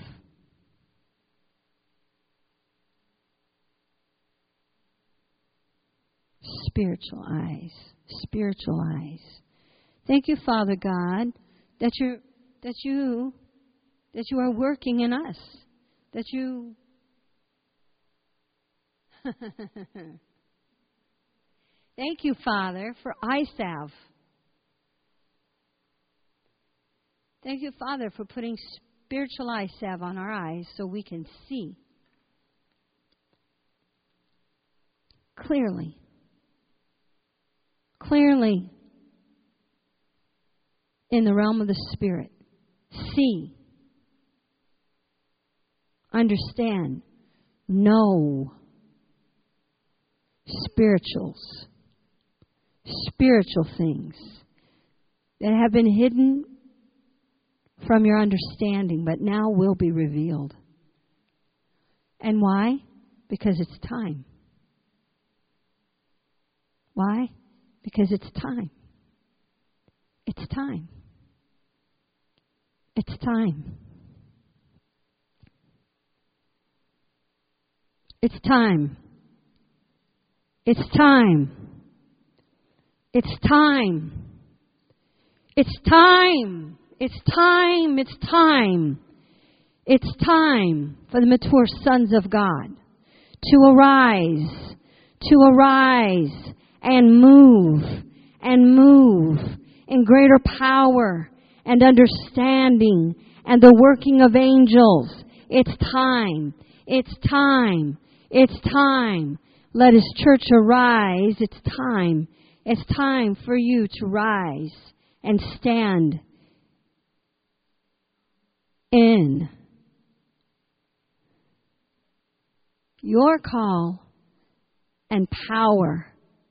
Spiritual eyes. Spiritual eyes. Thank you, Father God, that you are working in us. That you Thank you, Father, for eye salve. Thank you, Father, for putting spiritual eye salve on our eyes so we can see clearly. Clearly in the realm of the Spirit. See. Understand. Know. Spirituals. Spiritual things that have been hidden from your understanding, but now will be revealed. And why? Because it's time. Why? Because it's time. It's time. It's time. It's time. It's time. It's time. It's time. It's time. It's time. It's time for the mature sons of God to arise. To arise and move in greater power and understanding and the working of angels. It's time. It's time. It's time. Let His church arise. It's time. It's time for you to rise and stand in your call and power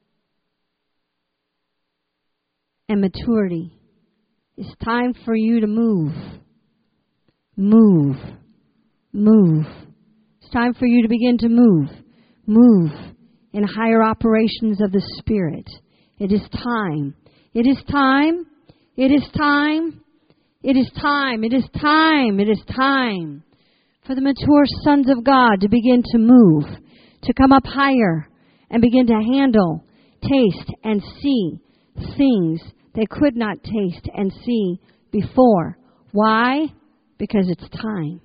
and maturity. It's time for you to move. Move. Move. It's time for you to begin to move. Move in higher operations of the Spirit. It is time. It is time. It is time. It is time. It is time. It is time for the mature sons of God to begin to move, to come up higher and begin to handle, taste, and see things they could not taste and see before. Why? Because it's time.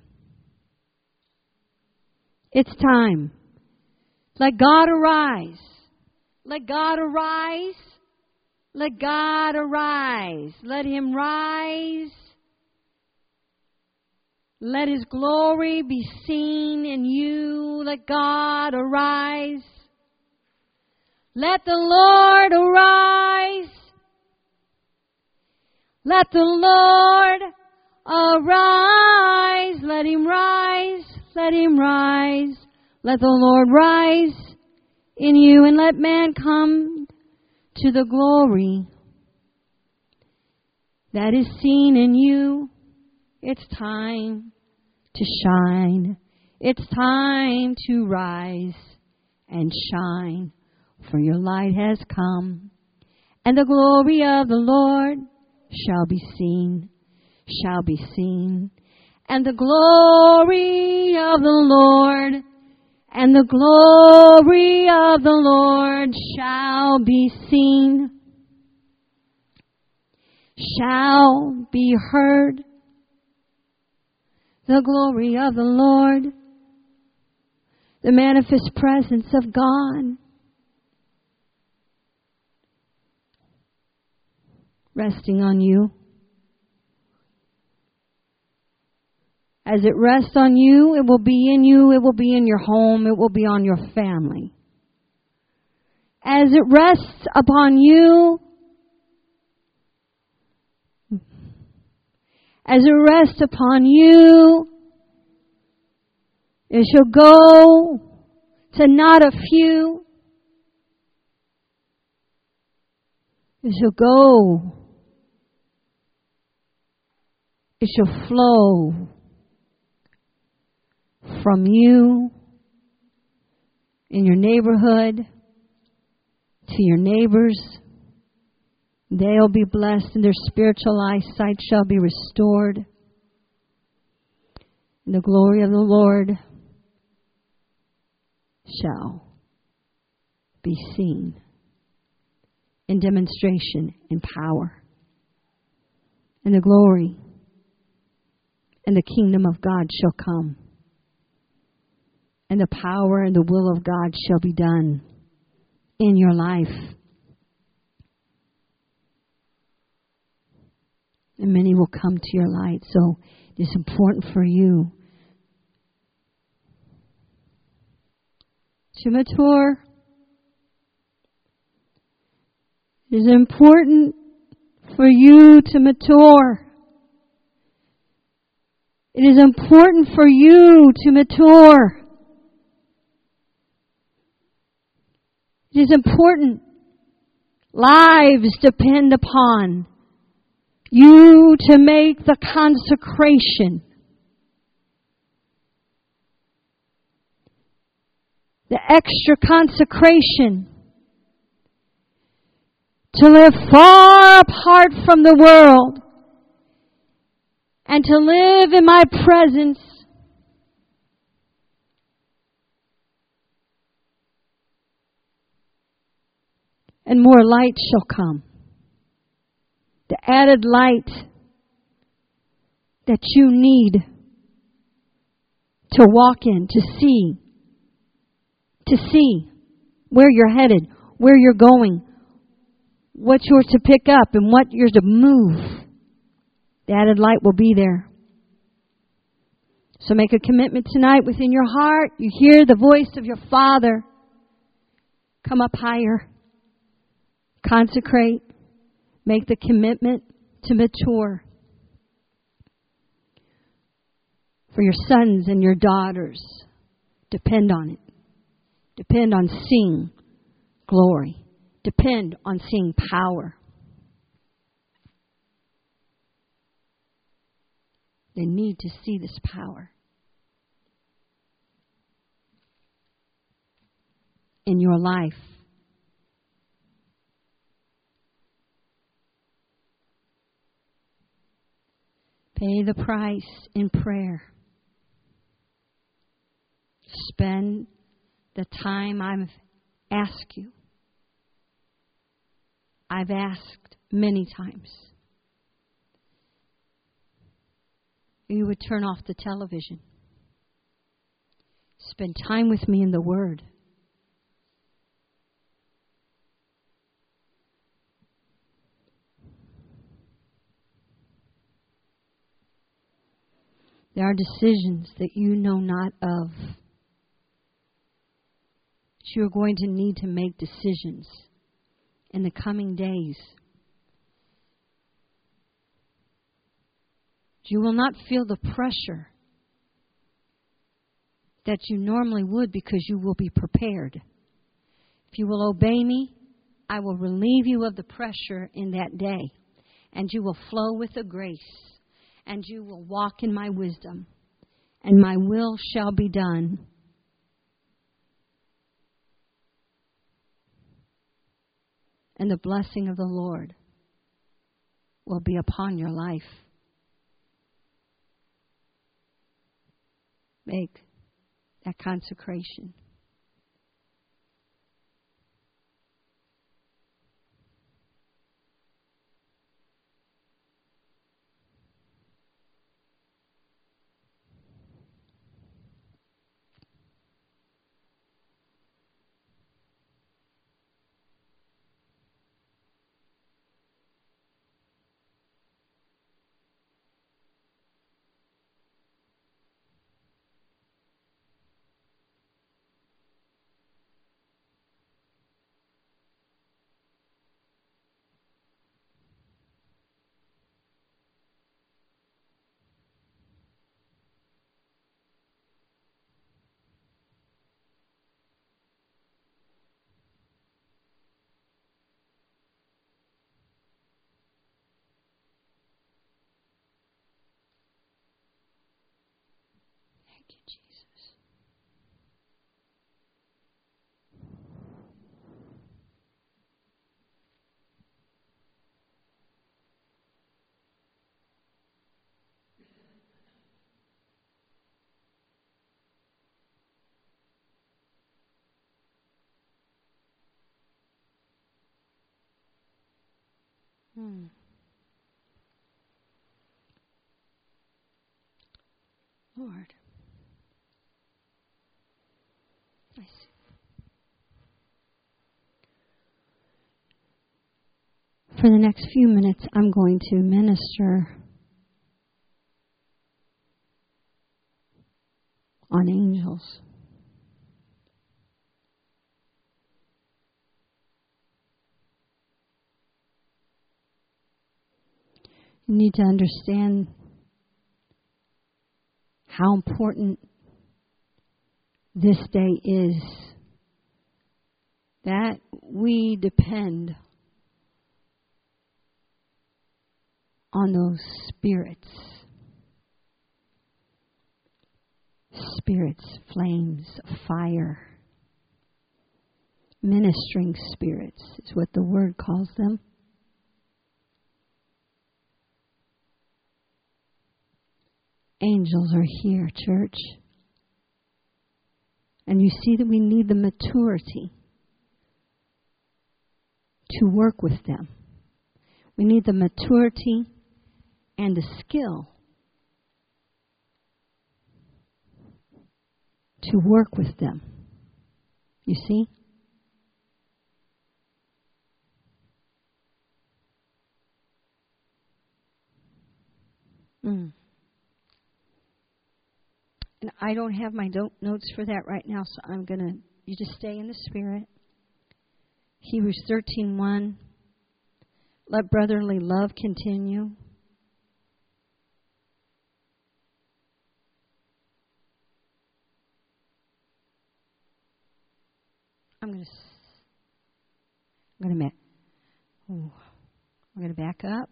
It's time. Let God arise. Let God arise. Let God arise. Let Him rise. Let His glory be seen in you. Let God arise. Let the Lord arise. Let the Lord arise. Let Him rise. Let Him rise. Let the Lord rise in you, and let man come to the glory that is seen in you. It's time to shine. It's time to rise and shine, for your light has come, and the glory of the Lord shall be seen, shall be seen. And the glory of the Lord, and the glory of the Lord shall be seen, shall be heard. The glory of the Lord, the manifest presence of God, resting on you. As it rests on you, it will be in you, it will be in your home, it will be on your family. As it rests upon you, as it rests upon you, it shall go to not a few. It shall go. It shall flow from you in your neighborhood to your neighbors. They'll be blessed and their spiritual eyesight shall be restored. The glory of the Lord shall be seen in demonstration, in power. And the glory and the kingdom of God shall come. And the power and the will of God shall be done in your life. And many will come to your light. So it is important for you to mature. It is important for you to mature. It is important for you to mature. It is important. Lives depend upon you to make the consecration. The extra consecration. To live far apart from the world. And to live in my presence. And more light shall come. The added light that you need to walk in, to see where you're headed, where you're going, what you're to pick up and what you're to move. The added light will be there. So make a commitment tonight within your heart. You hear the voice of your Father. Come up higher. Consecrate. Make the commitment to mature. For your sons and your daughters. Depend on it. Depend on seeing glory. Depend on seeing power. They need to see this power in your life. Pay the price in prayer. Spend the time I've asked you. I've asked many times. You would turn off the television. Spend time with me in the Word. There are decisions that you know not of. But you are going to need to make decisions in the coming days. You will not feel the pressure that you normally would because you will be prepared. If you will obey me, I will relieve you of the pressure in that day. And you will flow with the grace. And you will walk in my wisdom. And my will shall be done. And the blessing of the Lord will be upon your life. Make that consecration. Lord. I see. For the next few minutes, I'm going to minister on angels. You need to understand how important this day is, that we depend on those spirits, flames of fire, ministering spirits is what the Word calls them. Angels are here, church. And you see that we need the maturity to work with them. We need the maturity and the skill to work with them. You see? And I don't have my notes for that right now, so you just stay in the Spirit. Hebrews 13:1. Let brotherly love continue. I'm going to back up.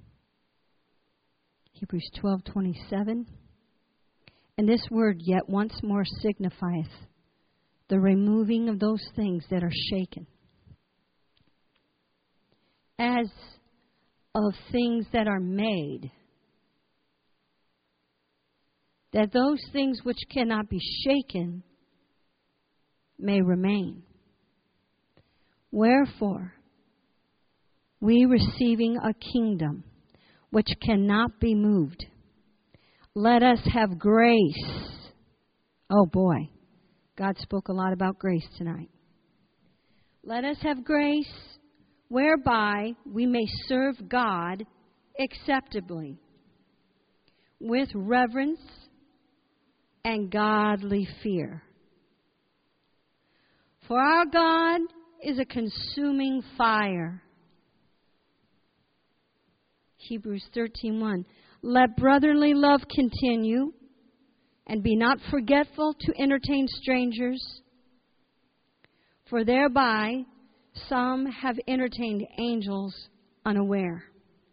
Hebrews 12:27. And this word yet once more signifieth the removing of those things that are shaken, as of things that are made, that those things which cannot be shaken may remain. Wherefore, we receiving a kingdom which cannot be moved, let us have grace. Oh boy, God spoke a lot about grace tonight. Let us have grace whereby we may serve God acceptably, with reverence and godly fear. For our God is a consuming fire. Hebrews 13:1. Let brotherly love continue, and be not forgetful to entertain strangers, for thereby some have entertained angels unaware.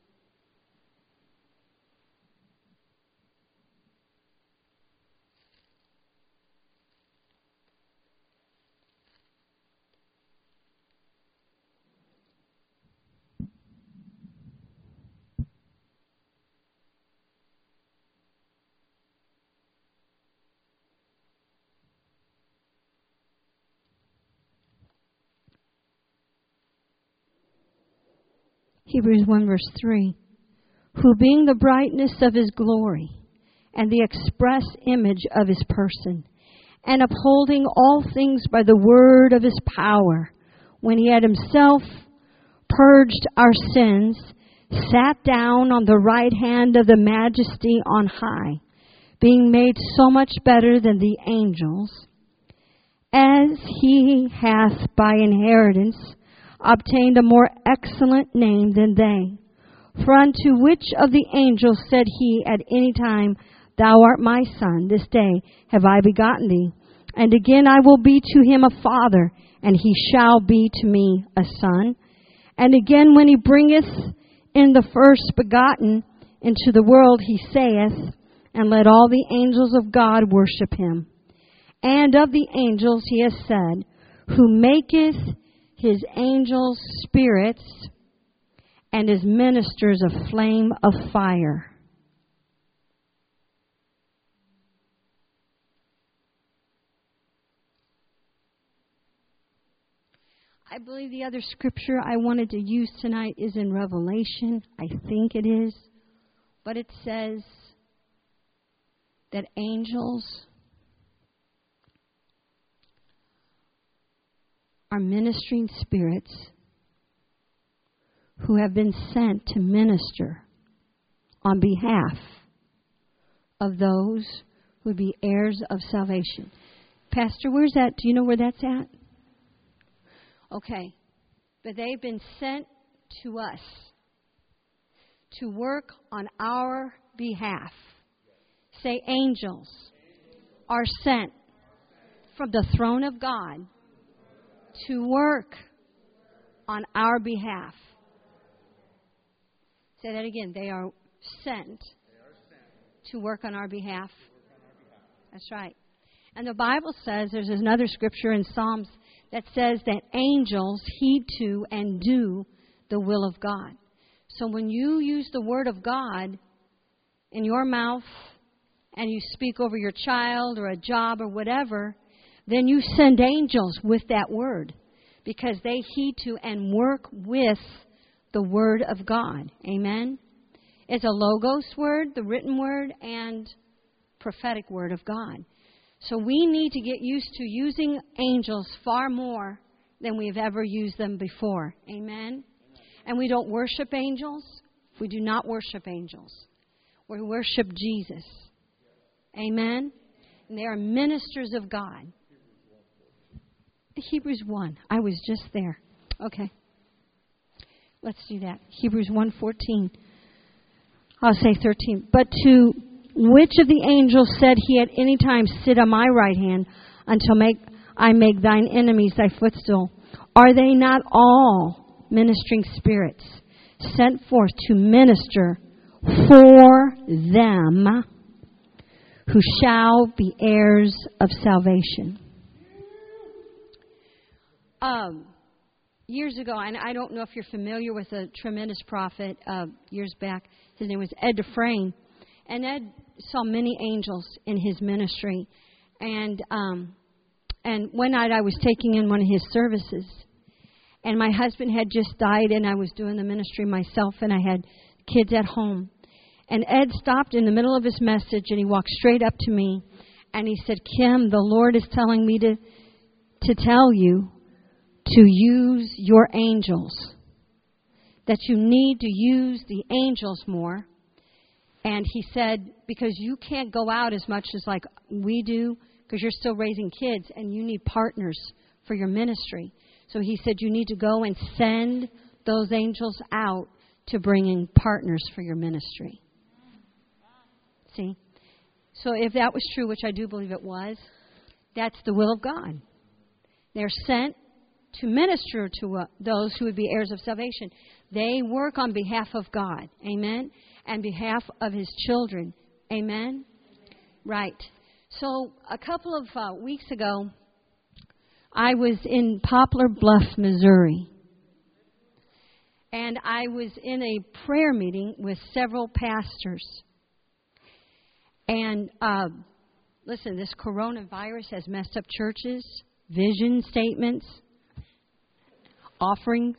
Hebrews 1 verse 3. Who being the brightness of His glory and the express image of His person, and upholding all things by the word of His power, when He had Himself purged our sins, sat down on the right hand of the Majesty on high, being made so much better than the angels, as He hath by inheritance obtained a more excellent name than they. For unto which of the angels said He at any time, Thou art my Son, this day have I begotten thee? And again I will be to him a father, and he shall be to me a son. And again when He bringeth in the first begotten into the world, He saith, And let all the angels of God worship Him. And of the angels He has said, Who maketh His angels spirits, and His ministers a flame of fire. I believe the other scripture I wanted to use tonight is in Revelation. I think it is. But it says that angels are ministering spirits who have been sent to minister on behalf of those who would be heirs of salvation. Pastor, where's that? Do you know where that's at? Okay. But they've been sent to us to work on our behalf. Say, angels are sent from the throne of God to work on our behalf. Say that again. They are sent to work on our behalf. That's right. And the Bible says, there's another scripture in Psalms that says that angels heed to and do the will of God. So when you use the word of God in your mouth and you speak over your child or a job or whatever, then you send angels with that word because they heed to and work with the word of God. Amen? It's a logos word, the written word, and prophetic word of God. So we need to get used to using angels far more than we've ever used them before. Amen? And we don't worship angels. We do not worship angels. We worship Jesus. Amen? And they are ministers of God. Hebrews 1. I was just there. Okay. Let's do that. Hebrews 1:14. I'll say 13. But to which of the angels said he at any time, sit on my right hand until I make thine enemies thy footstool? Are they not all ministering spirits sent forth to minister for them who shall be heirs of salvation? Years ago, and I don't know if you're familiar with a tremendous prophet years back. His name was Ed Dufresne. And Ed saw many angels in his ministry. And one night I was taking in one of his services. And my husband had just died, and I was doing the ministry myself, and I had kids at home. And Ed stopped in the middle of his message, and he walked straight up to me. And he said, Kim, the Lord is telling me to tell you to use your angels. That you need to use the angels more. And he said, because you can't go out as much as like we do, because you're still raising kids, and you need partners for your ministry. So he said, you need to go and send those angels out to bring in partners for your ministry. See? So if that was true, which I do believe it was, that's the will of God. They're sent to minister to those who would be heirs of salvation. They work on behalf of God. Amen? And behalf of His children. Amen? Right. So a couple of weeks ago, I was in Poplar Bluff, Missouri. And I was in a prayer meeting with several pastors. And listen, this coronavirus has messed up churches, vision statements, offerings.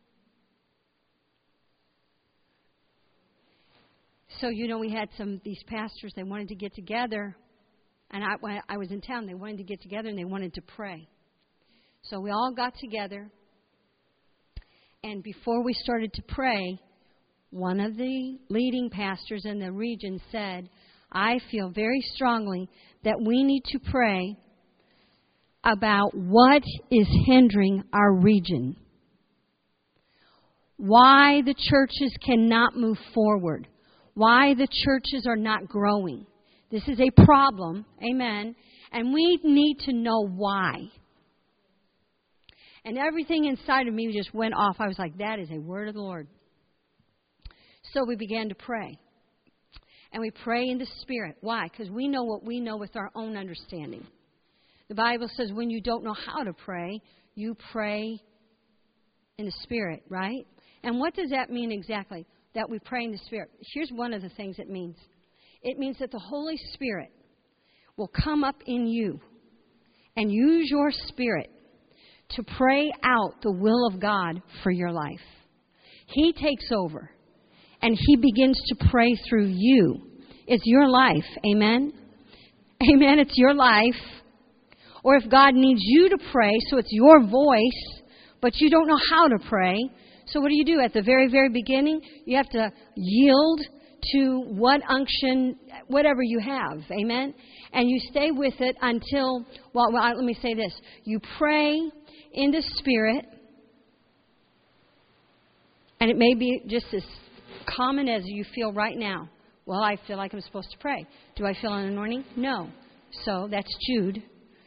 So, we had these pastors, they wanted to get together. And when I was in town, they wanted to get together and they wanted to pray. So we all got together. And before we started to pray, one of the leading pastors in the region said, I feel very strongly that we need to pray about what is hindering our region. Why the churches cannot move forward. Why the churches are not growing. This is a problem. Amen. And we need to know why. And everything inside of me just went off. I was like, that is a word of the Lord. So we began to pray. And we pray in the Spirit. Why? Because we know what we know with our own understanding. The Bible says when you don't know how to pray, you pray in the Spirit, right? And what does that mean exactly? That we pray in the Spirit. Here's one of the things it means. It means that the Holy Spirit will come up in you and use your spirit to pray out the will of God for your life. He takes over, and He begins to pray through you. It's your life. Amen? Amen. It's your life. Or if God needs you to pray, so it's your voice, but you don't know how to pray. So what do? At the very, very beginning, you have to yield to what unction, whatever you have. Amen? And you stay with it until, let me say this. You pray in the Spirit, and it may be just as common as you feel right now. Well, I feel like I'm supposed to pray. Do I feel an anointing? No. So that's Jude.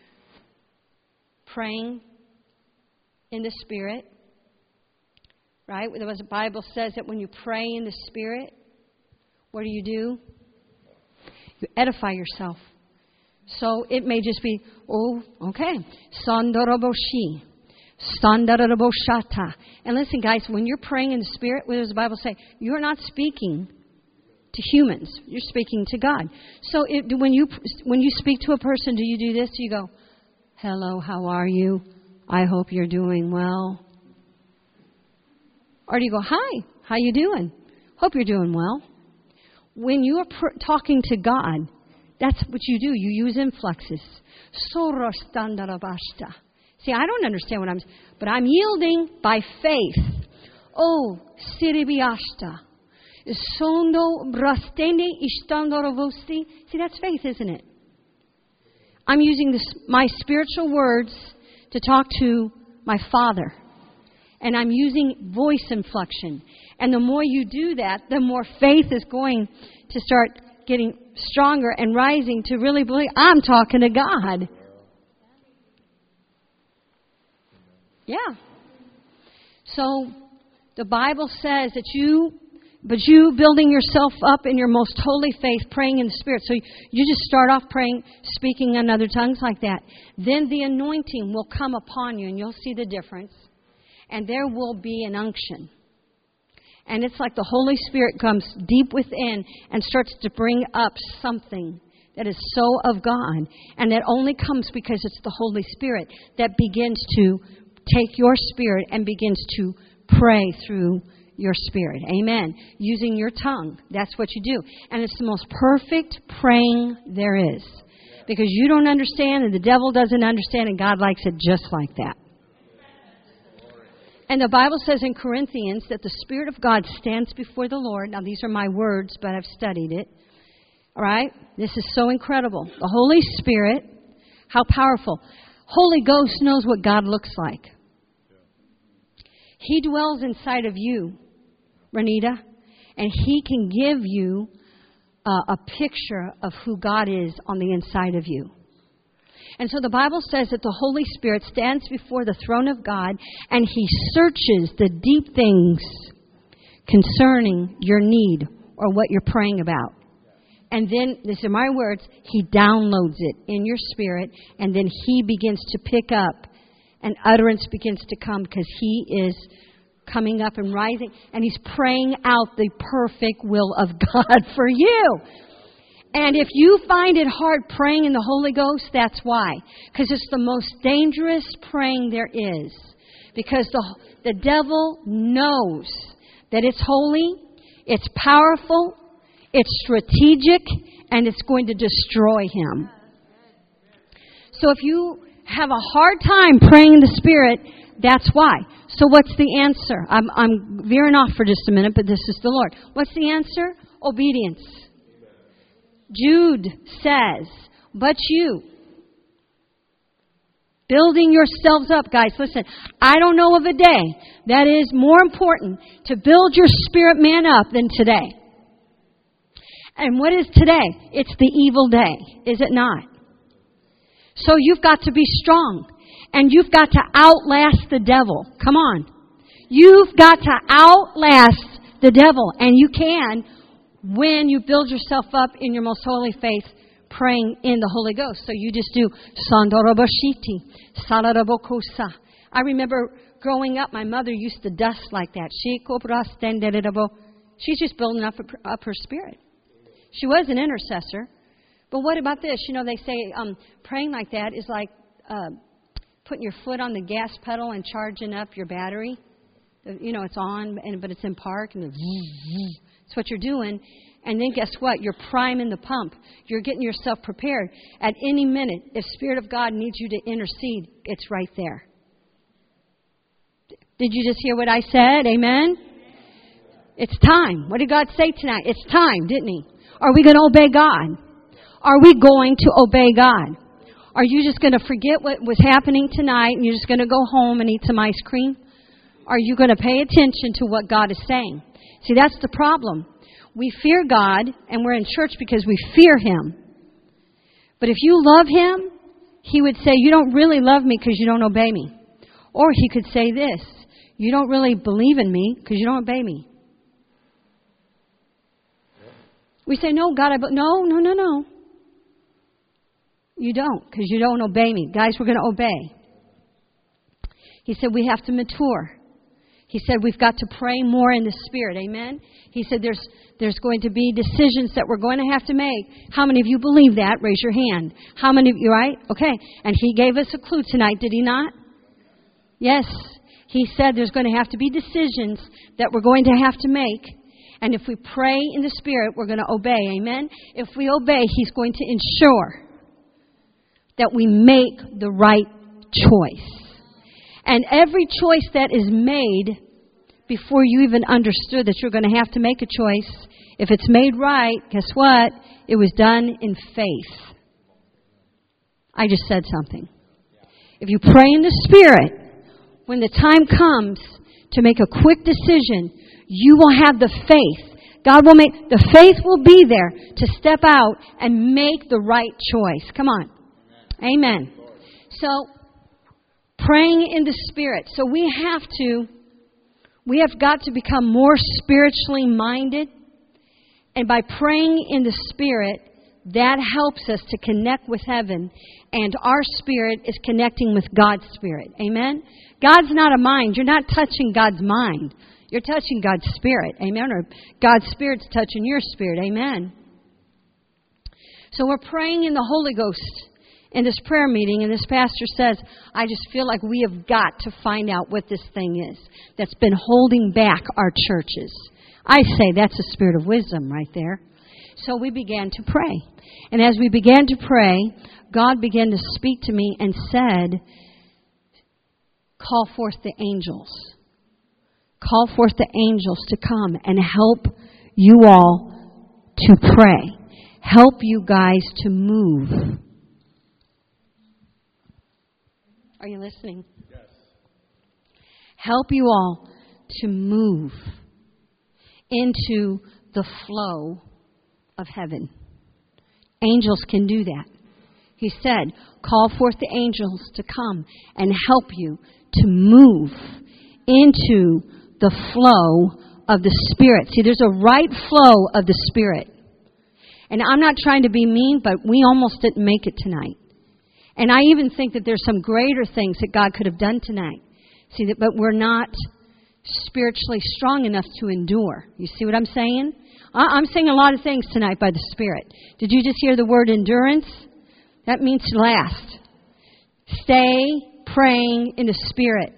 Praying in the Spirit. Right? The Bible says that when you pray in the Spirit, what do? You edify yourself. So it may just be, okay. Sandaraboshi. Sandaraboshata. And listen, guys, when you're praying in the Spirit, what does the Bible say? You're not speaking to humans. You're speaking to God. So when you speak to a person, do you do this? Do you go, hello, how are you? I hope you're doing well. Or do you go, hi, how you doing? Hope you're doing well. When you are talking to God, that's what you do. You use influxes. Sorostandarabashta. See, I don't understand but I'm yielding by faith. Oh, siribiashta. Sondo brastende ishtandorovosti. See, that's faith, isn't it? I'm using my spiritual words to talk to my Father. And I'm using voice inflection. And the more you do that, the more faith is going to start getting stronger and rising to really believe I'm talking to God. Yeah. So the Bible says that you building yourself up in your most holy faith, praying in the Spirit. So you just start off praying, speaking in other tongues like that. Then the anointing will come upon you, and you'll see the difference. And there will be an unction. And it's like the Holy Spirit comes deep within and starts to bring up something that is so of God. And that only comes because it's the Holy Spirit that begins to take your spirit and begins to pray through your spirit. Amen. Using your tongue. That's what you do. And it's the most perfect praying there is. Because you don't understand and the devil doesn't understand and God likes it just like that. And the Bible says in Corinthians that the Spirit of God stands before the Lord. Now, these are my words, but I've studied it. All right? This is so incredible. The Holy Spirit, how powerful. Holy Ghost knows what God looks like. He dwells inside of you, Renita, and He can give you a picture of who God is on the inside of you. And so the Bible says that the Holy Spirit stands before the throne of God and He searches the deep things concerning your need or what you're praying about. And then, these are my words, He downloads it in your spirit and then He begins to pick up and utterance begins to come because He is coming up and rising and He's praying out the perfect will of God for you. And if you find it hard praying in the Holy Ghost, that's why. Because it's the most dangerous praying there is. Because the devil knows that it's holy, it's powerful, it's strategic, and it's going to destroy him. So if you have a hard time praying in the Spirit, that's why. So what's the answer? I'm veering off for just a minute, but this is the Lord. What's the answer? Obedience. Jude says, but you, building yourselves up, guys, listen, I don't know of a day that is more important to build your spirit man up than today. And what is today? It's the evil day, is it not? So you've got to be strong. And you've got to outlast the devil. Come on. You've got to outlast the devil. And you can when you build yourself up in your most holy faith, praying in the Holy Ghost. So you just do Sandoroboshiti, Salarabokosa. I remember growing up, my mother used to dust like that. She's just building up her spirit. She was an intercessor. But what about this? You know, they say praying like that is like putting your foot on the gas pedal and charging up your battery. You know, it's on, but it's in park, and it's what you're doing. And then guess what? You're priming the pump. You're getting yourself prepared. At any minute, if Spirit of God needs you to intercede, it's right there. Did you just hear what I said? Amen? It's time. What did God say tonight? It's time, didn't He? Are we going to obey God? Are we going to obey God? Are you just going to forget what was happening tonight and you're just going to go home and eat some ice cream? Are you going to pay attention to what God is saying? See, that's the problem. We fear God, and we're in church because we fear Him. But if you love Him, He would say, you don't really love me because you don't obey me. Or He could say this, you don't really believe in me because you don't obey me. We say, no, God, no. You don't, because you don't obey me. Guys, we're going to obey. He said we have to mature. He said we've got to pray more in the Spirit. Amen? He said there's going to be decisions that we're going to have to make. How many of you believe that? Raise your hand. How many of you, right? Okay. And He gave us a clue tonight, did He not? Yes. He said there's going to have to be decisions that we're going to have to make. And if we pray in the Spirit, we're going to obey. Amen? If we obey, He's going to ensure that we make the right choice. And every choice that is made before you even understood that you're going to have to make a choice, if it's made right, guess what? It was done in faith. I just said something. If you pray in the Spirit, when the time comes to make a quick decision, you will have the faith. God will make, the faith will be there to step out and make the right choice. Come on. Amen. So, praying in the Spirit. So we have got to become more spiritually minded. And by praying in the Spirit, that helps us to connect with heaven. And our spirit is connecting with God's Spirit. Amen? God's not a mind. You're not touching God's mind. You're touching God's Spirit. Amen? Or God's Spirit's touching your spirit. Amen? So we're praying in the Holy Ghost in this prayer meeting, and this pastor says, I just feel like we have got to find out what this thing is that's been holding back our churches. I say that's a spirit of wisdom right there. So we began to pray. And as we began to pray, God began to speak to me and said, call forth the angels. Call forth the angels to come and help you all to pray. Help you guys to move. Are you listening? Yes. Help you all to move into the flow of heaven. Angels can do that. He said, call forth the angels to come and help you to move into the flow of the Spirit. See, there's a right flow of the Spirit. And I'm not trying to be mean, but we almost didn't make it tonight. And I even think that there's some greater things that God could have done tonight. See, but we're not spiritually strong enough to endure. You see what I'm saying? I'm saying a lot of things tonight by the Spirit. Did you just hear the word endurance? That means to last. Stay praying in the Spirit.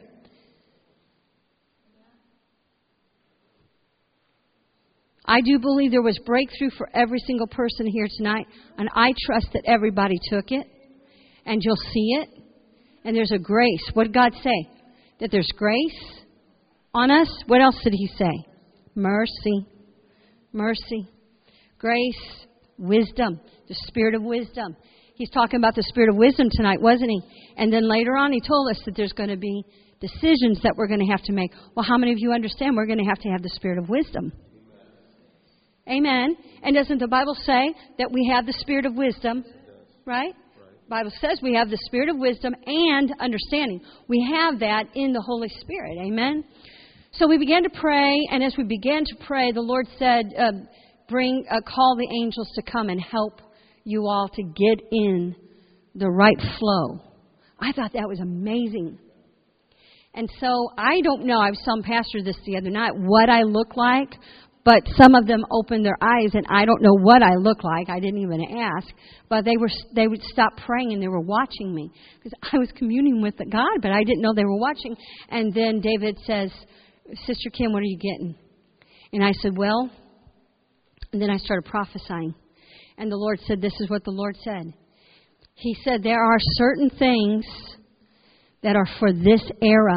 I do believe there was breakthrough for every single person here tonight, and I trust that everybody took it. And you'll see it. And there's a grace. What did God say? That there's grace on us. What else did He say? Mercy. Mercy. Grace. Wisdom. The spirit of wisdom. He's talking about the spirit of wisdom tonight, wasn't He? And then later on He told us that there's going to be decisions that we're going to have to make. Well, how many of you understand we're going to have the spirit of wisdom? Amen. And doesn't the Bible say that we have the spirit of wisdom? Right? The Bible says we have the spirit of wisdom and understanding. We have that in the Holy Spirit. Amen. So we began to pray, and as we began to pray, the Lord said, call the angels to come and help you all to get in the right flow. I thought that was amazing. And so I don't know, I was telling Pastor this the other night, what I look like, But some of them opened their eyes, and I don't know what I look like. I didn't even ask. But they would stop praying, and they were watching me. Because I was communing with God, but I didn't know they were watching. And then David says, Sister Kim, what are you getting? And I said, well, and then I started prophesying. And the Lord said, this is what the Lord said. He said, there are certain things that are for this era.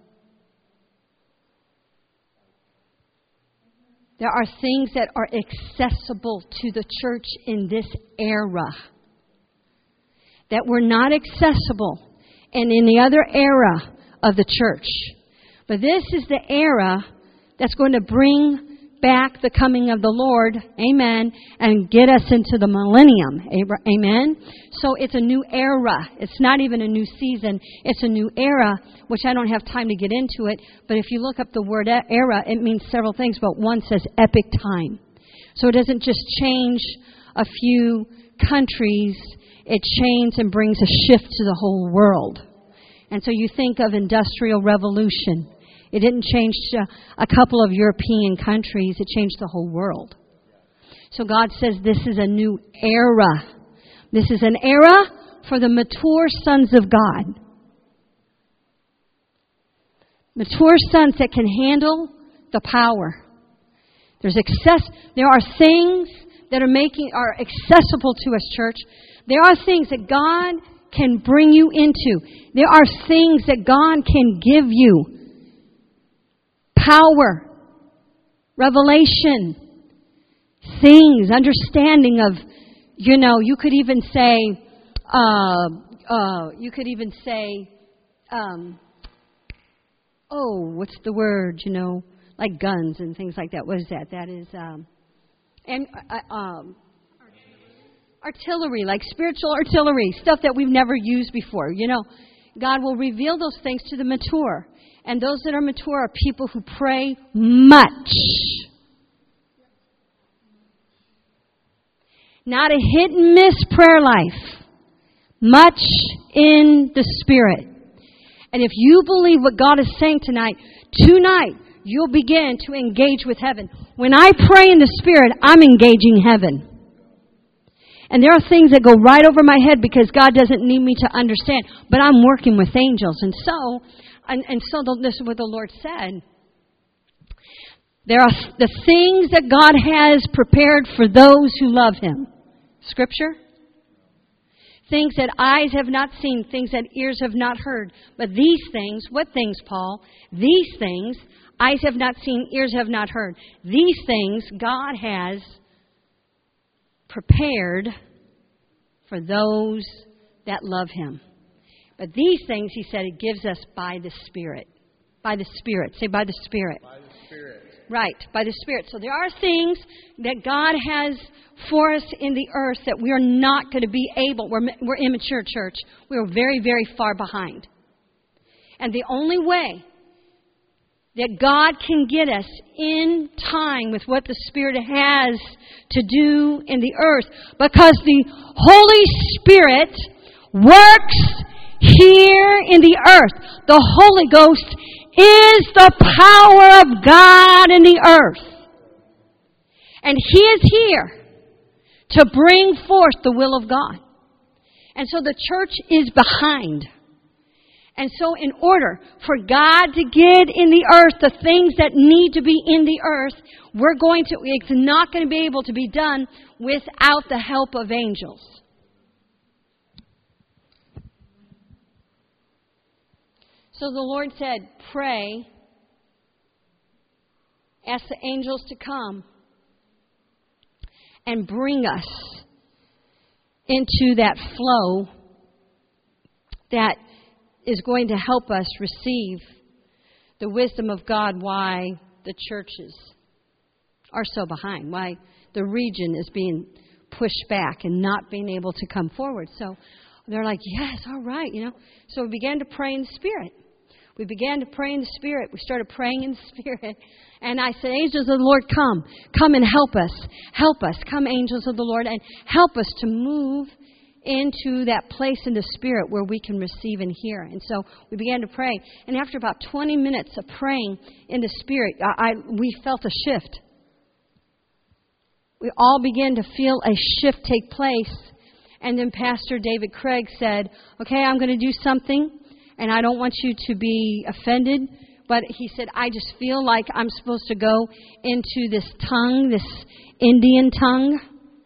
There are things that are accessible to the church in this era that were not accessible in any other era of the church. But this is the era that's going to bring back the coming of the Lord, amen, and get us into the millennium, amen. So it's a new era. It's not even a new season. It's a new era, which I don't have time to get into it. But if you look up the word era, it means several things, but one says epic time. So it doesn't just change a few countries. It changes and brings a shift to the whole world. And so you think of industrial revolution. It didn't change a couple of European countries. It changed the whole world. So God says this is a new era. This is an era for the mature sons of God. Mature sons that can handle the power. There are things that are accessible to us, church. There are things that God can bring you into. There are things that God can give you. Power, revelation, things, understanding of, you could even say, what's the word, like guns and things like that. What is that? That is, artillery, like spiritual artillery, stuff that we've never used before. God will reveal those things to the mature. And those that are mature are people who pray much. Not a hit and miss prayer life. Much in the Spirit. And if you believe what God is saying tonight you'll begin to engage with heaven. When I pray in the Spirit, I'm engaging heaven. And there are things that go right over my head because God doesn't need me to understand. But I'm working with angels. And so this is what the Lord said. There are the things that God has prepared for those who love Him. Scripture. Things that eyes have not seen, things that ears have not heard. But these things, what things, Paul? These things, eyes have not seen, ears have not heard. These things God has prepared for those that love Him. But these things, He said, it gives us by the Spirit. By the Spirit. Say, by the Spirit. By the Spirit. Right, by the Spirit. So there are things that God has for us in the earth that we are not going to be able. We're immature, church. We're very, very far behind. And the only way that God can get us in time with what the Spirit has to do in the earth, because the Holy Spirit works here in the earth. The Holy Ghost is the power of God in the earth. And He is here to bring forth the will of God. And so the church is behind. And so in order for God to get in the earth the things that need to be in the earth, it's not going to be able to be done without the help of angels. So the Lord said, pray, ask the angels to come and bring us into that flow that is going to help us receive the wisdom of God, why the churches are so behind, why the region is being pushed back and not being able to come forward. So they're like, yes, all right, So we began to pray in the Spirit. We began to pray in the Spirit. We started praying in the Spirit. And I said, angels of the Lord, come. Come and help us. Help us. Come, angels of the Lord, and help us to move into that place in the Spirit where we can receive and hear. And so we began to pray. And after about 20 minutes of praying in the Spirit, we felt a shift. we all began to feel a shift take place. And then Pastor David Craig said, okay, I'm going to do something, and I don't want you to be offended. But he said, I just feel like I'm supposed to go into this tongue, this Indian tongue.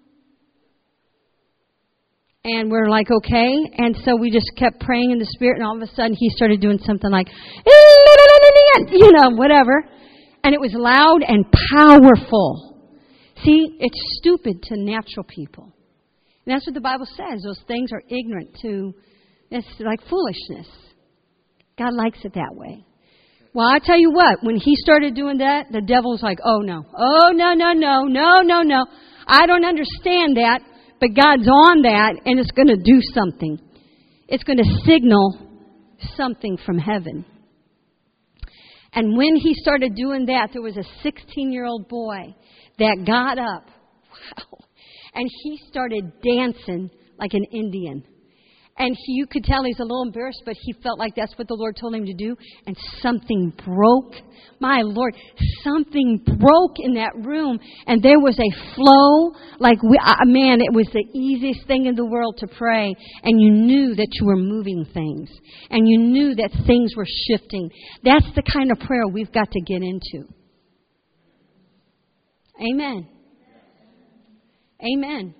And we're like, okay. And so we just kept praying in the Spirit, and all of a sudden he started doing something like, whatever. And it was loud and powerful. See, it's stupid to natural people. And that's what the Bible says. Those things are ignorant to, it's like foolishness. God likes it that way. Well, I tell you what, when he started doing that, the devil was like, oh no. Oh, no. I don't understand that, but God's on that, and it's going to do something. It's going to signal something from heaven. And when he started doing that, there was a 16-year-old boy that got up. Wow. And he started dancing like an Indian. And you could tell he's a little embarrassed, but he felt like that's what the Lord told him to do. And something broke. My Lord, something broke in that room. And there was a flow. Like, it was the easiest thing in the world to pray. And you knew that you were moving things. And you knew that things were shifting. That's the kind of prayer we've got to get into. Amen. Amen.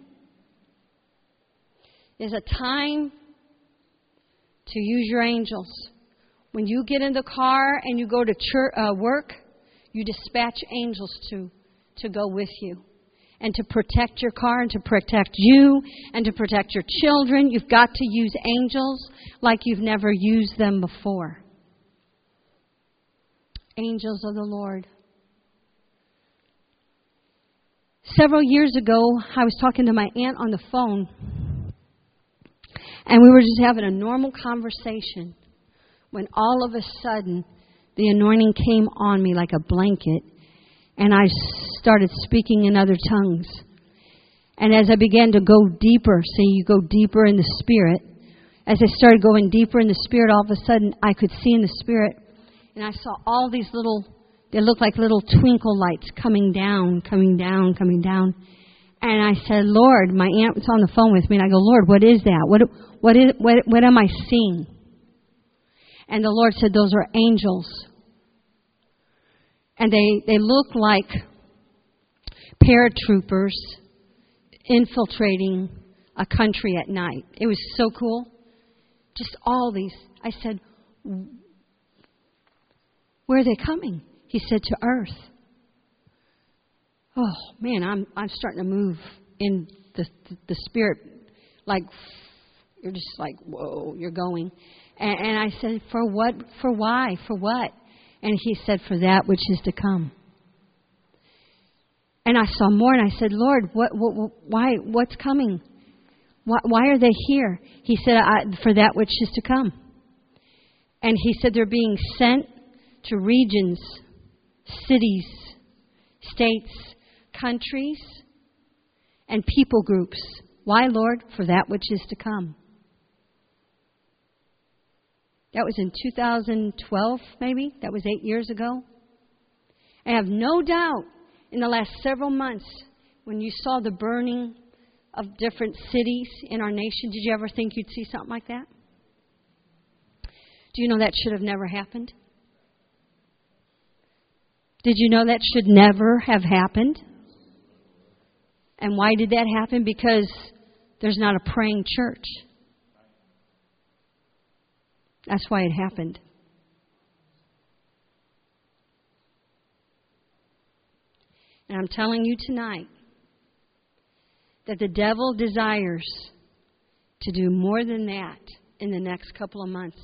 There's a time to use your angels. When you get in the car and you go to church, work, you dispatch angels to go with you. And to protect your car and to protect you and to protect your children. You've got to use angels like you've never used them before. Angels of the Lord. Several years ago, I was talking to my aunt on the phone, and we were just having a normal conversation when all of a sudden the anointing came on me like a blanket, and I started speaking in other tongues. And as I began to go deeper, you go deeper in the Spirit. As I started going deeper in the Spirit, all of a sudden I could see in the Spirit, and I saw all these they looked like little twinkle lights coming down. And I said, Lord, my aunt was on the phone with me, and I go, Lord, what is that? What am I seeing? And the Lord said, those are angels. And they look like paratroopers infiltrating a country at night. It was so cool. Just all these. I said, where are they coming? He said, to earth. Oh, man, I'm starting to move in the Spirit. Like, you're just like, whoa, you're going. And I said, for what? For why? For what? And he said, for that which is to come. And I saw more, and I said, Lord, why? What's coming? Why are they here? He said, for that which is to come. And he said, they're being sent to regions, cities, states, countries, and people groups. Why, Lord? For that which is to come. That was in 2012, maybe. That was 8 years ago. I have no doubt in the last several months, when you saw the burning of different cities in our nation, did you ever think you'd see something like that? Do you know that should have never happened? Did you know that should never have happened? And why did that happen? Because there's not a praying church. That's why it happened. And I'm telling you tonight that the devil desires to do more than that in the next couple of months.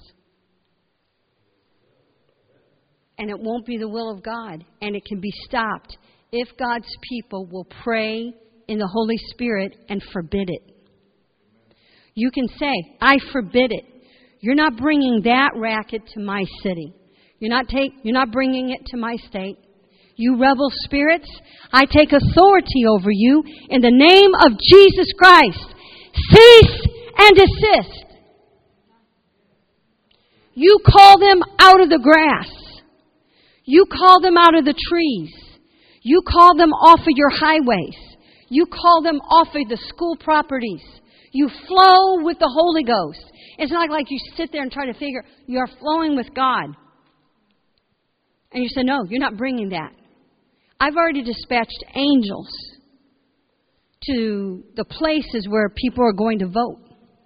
And it won't be the will of God. And it can be stopped if God's people will pray in the Holy Spirit and forbid it. You can say, I forbid it. You're not bringing that racket to my city. You're not bringing it to my state. You rebel spirits, I take authority over you in the name of Jesus Christ. Cease and desist. You call them out of the grass. You call them out of the trees. You call them off of your highways. You call them off of the school properties. You flow with the Holy Ghost. It's not like you sit there and try to figure, you are flowing with God. And you say, no, you're not bringing that. I've already dispatched angels to the places where people are going to vote.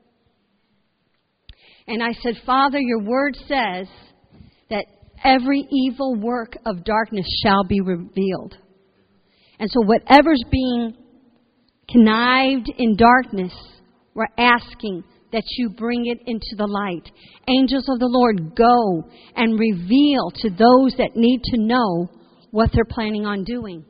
And I said, Father, your word says that every evil work of darkness shall be revealed. And so whatever's being connived in darkness, we're asking that you bring it into the light. Angels of the Lord, go and reveal to those that need to know what they're planning on doing.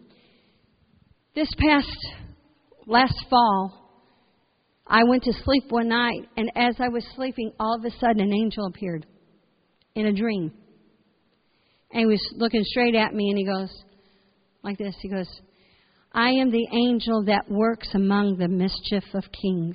Last fall, I went to sleep one night, and as I was sleeping, all of a sudden an angel appeared in a dream. And he was looking straight at me, and he goes, like this, he goes, I am the angel that works among the mischief of kings.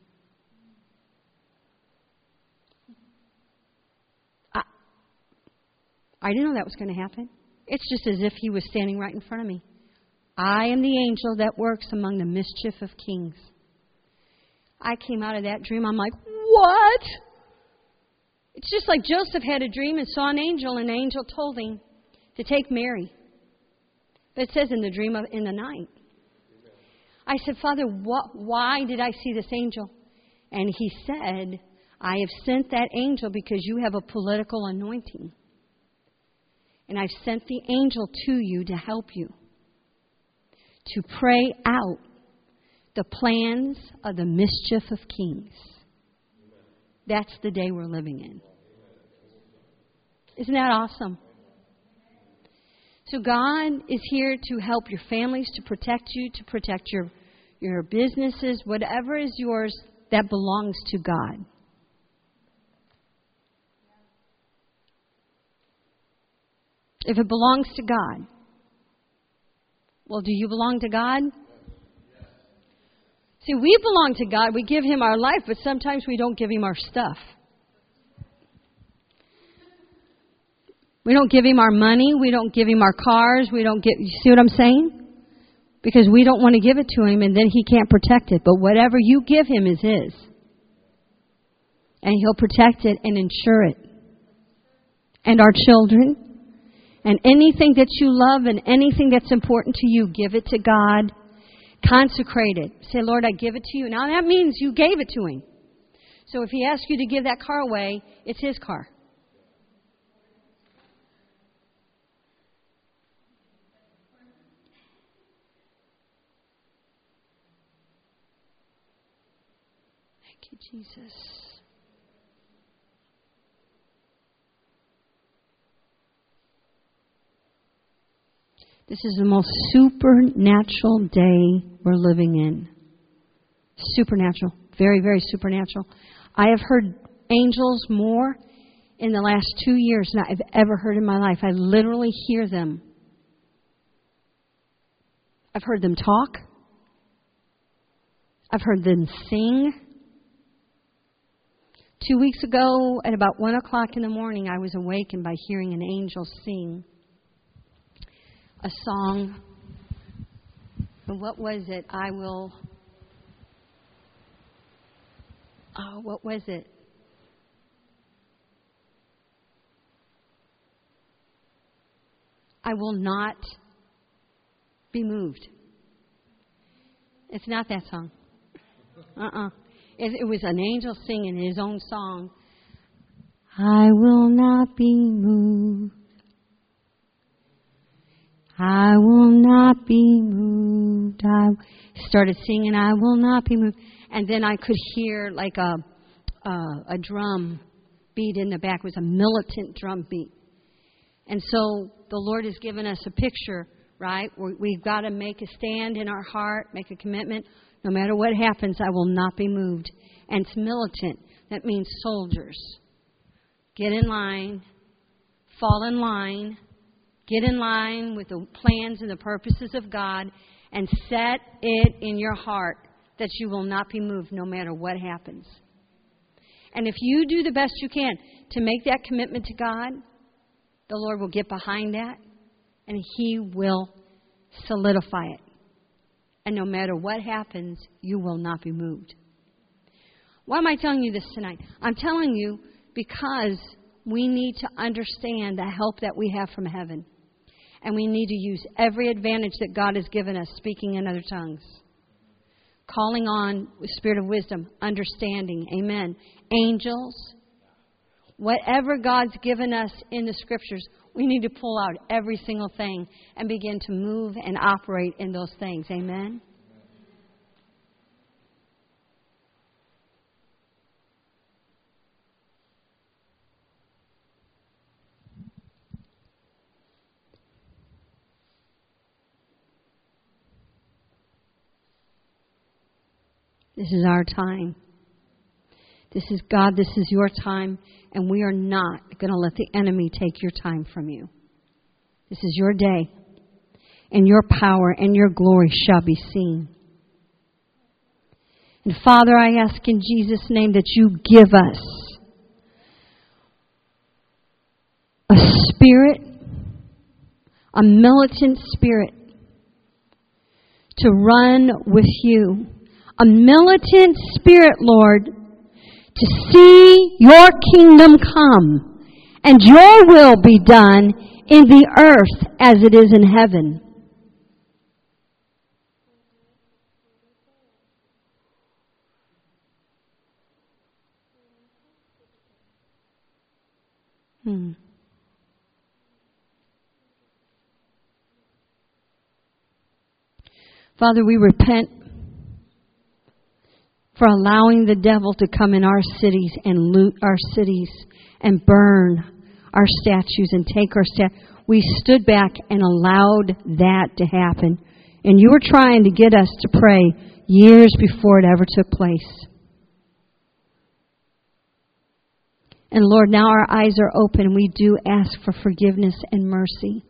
I didn't know that was going to happen. It's just as if he was standing right in front of me. I am the angel that works among the mischief of kings. I came out of that dream. I'm like, what? It's just like Joseph had a dream and saw an angel, and the angel told him to take Mary. But it says in the dream in the night. I said, Father, why did I see this angel? And he said, I have sent that angel because you have a political anointing. And I've sent the angel to you to help you, to pray out the plans of the mischief of kings. That's the day we're living in. Isn't that awesome? So God is here to help your families, to protect you, to protect your businesses, whatever is yours that belongs to God. If it belongs to God, well, do you belong to God? See, we belong to God. We give Him our life, but sometimes we don't give Him our stuff. We don't give Him our money. We don't give Him our cars. You see what I'm saying? Because we don't want to give it to Him, and then He can't protect it. But whatever you give Him is His. And He'll protect it and insure it. And our children. And anything that you love and anything that's important to you, give it to God. Consecrate it. Say, Lord, I give it to you. Now that means you gave it to Him. So if He asks you to give that car away, it's His car. Thank you, Jesus. This is the most supernatural day we're living in. Supernatural. Very, very supernatural. I have heard angels more in the last 2 years than I've ever heard in my life. I literally hear them. I've heard them talk. I've heard them sing. 2 weeks ago, at about 1 o'clock in the morning, I was awakened by hearing an angel sing a song. And what was it? What was it? I will not be moved. It's not that song. It was an angel singing his own song. I will not be moved. I will not be moved. I started singing, I will not be moved. And then I could hear like a drum beat in the back. It was a militant drum beat. And so the Lord has given us a picture, right? We've got to make a stand in our heart, make a commitment. No matter what happens, I will not be moved. And it's militant. That means soldiers. Get in line. Fall in line. Get in line with the plans and the purposes of God. And set it in your heart that you will not be moved no matter what happens. And if you do the best you can to make that commitment to God, the Lord will get behind that. And He will solidify it. And no matter what happens, you will not be moved. Why am I telling you this tonight? I'm telling you because we need to understand the help that we have from heaven. And we need to use every advantage that God has given us, speaking in other tongues. Calling on the spirit of wisdom, understanding, amen. Angels, whatever God's given us in the Scriptures, we need to pull out every single thing and begin to move and operate in those things, amen. This is our time. This is God, this is your time, and we are not going to let the enemy take your time from you. This is your day, and your power and your glory shall be seen. And Father, I ask in Jesus' name that you give us a spirit, a militant spirit, to run with you. A militant spirit, Lord, to see your kingdom come and your will be done in the earth as it is in heaven. Father, we repent for allowing the devil to come in our cities and loot our cities and burn our statues and take our statues. We stood back and allowed that to happen. And you were trying to get us to pray years before it ever took place. And Lord, now our eyes are open. We do ask for forgiveness and mercy.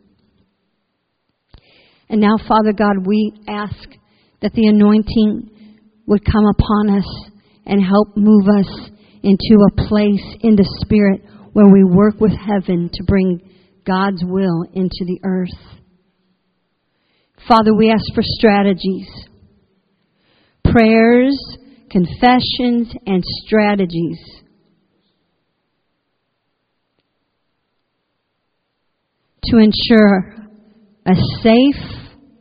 And now, Father God, we ask that the anointing would come upon us and help move us into a place in the Spirit where we work with heaven to bring God's will into the earth. Father, we ask for strategies, prayers, confessions, and strategies to ensure a safe,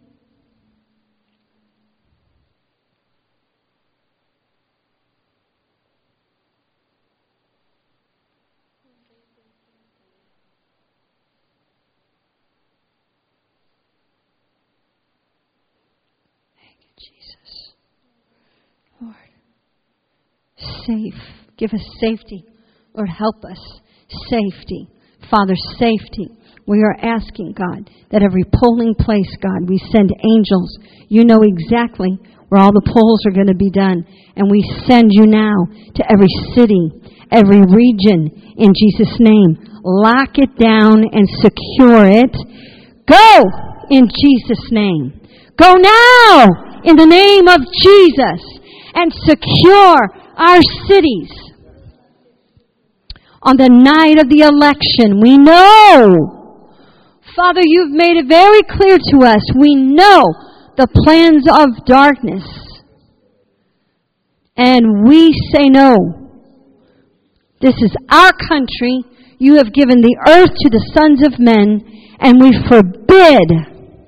Jesus, Lord, safe. Give us safety. Lord, help us. Safety. Father, safety. We are asking, God, that every polling place, God, we send angels. You know exactly where all the polls are going to be done. And we send you now to every city, every region, in Jesus' name. Lock it down and secure it. Go in Jesus' name. Go now in the name of Jesus and secure our cities. On the night of the election, we know, Father, you've made it very clear to us, we know the plans of darkness. And we say no. This is our country. You have given the earth to the sons of men, and we forbid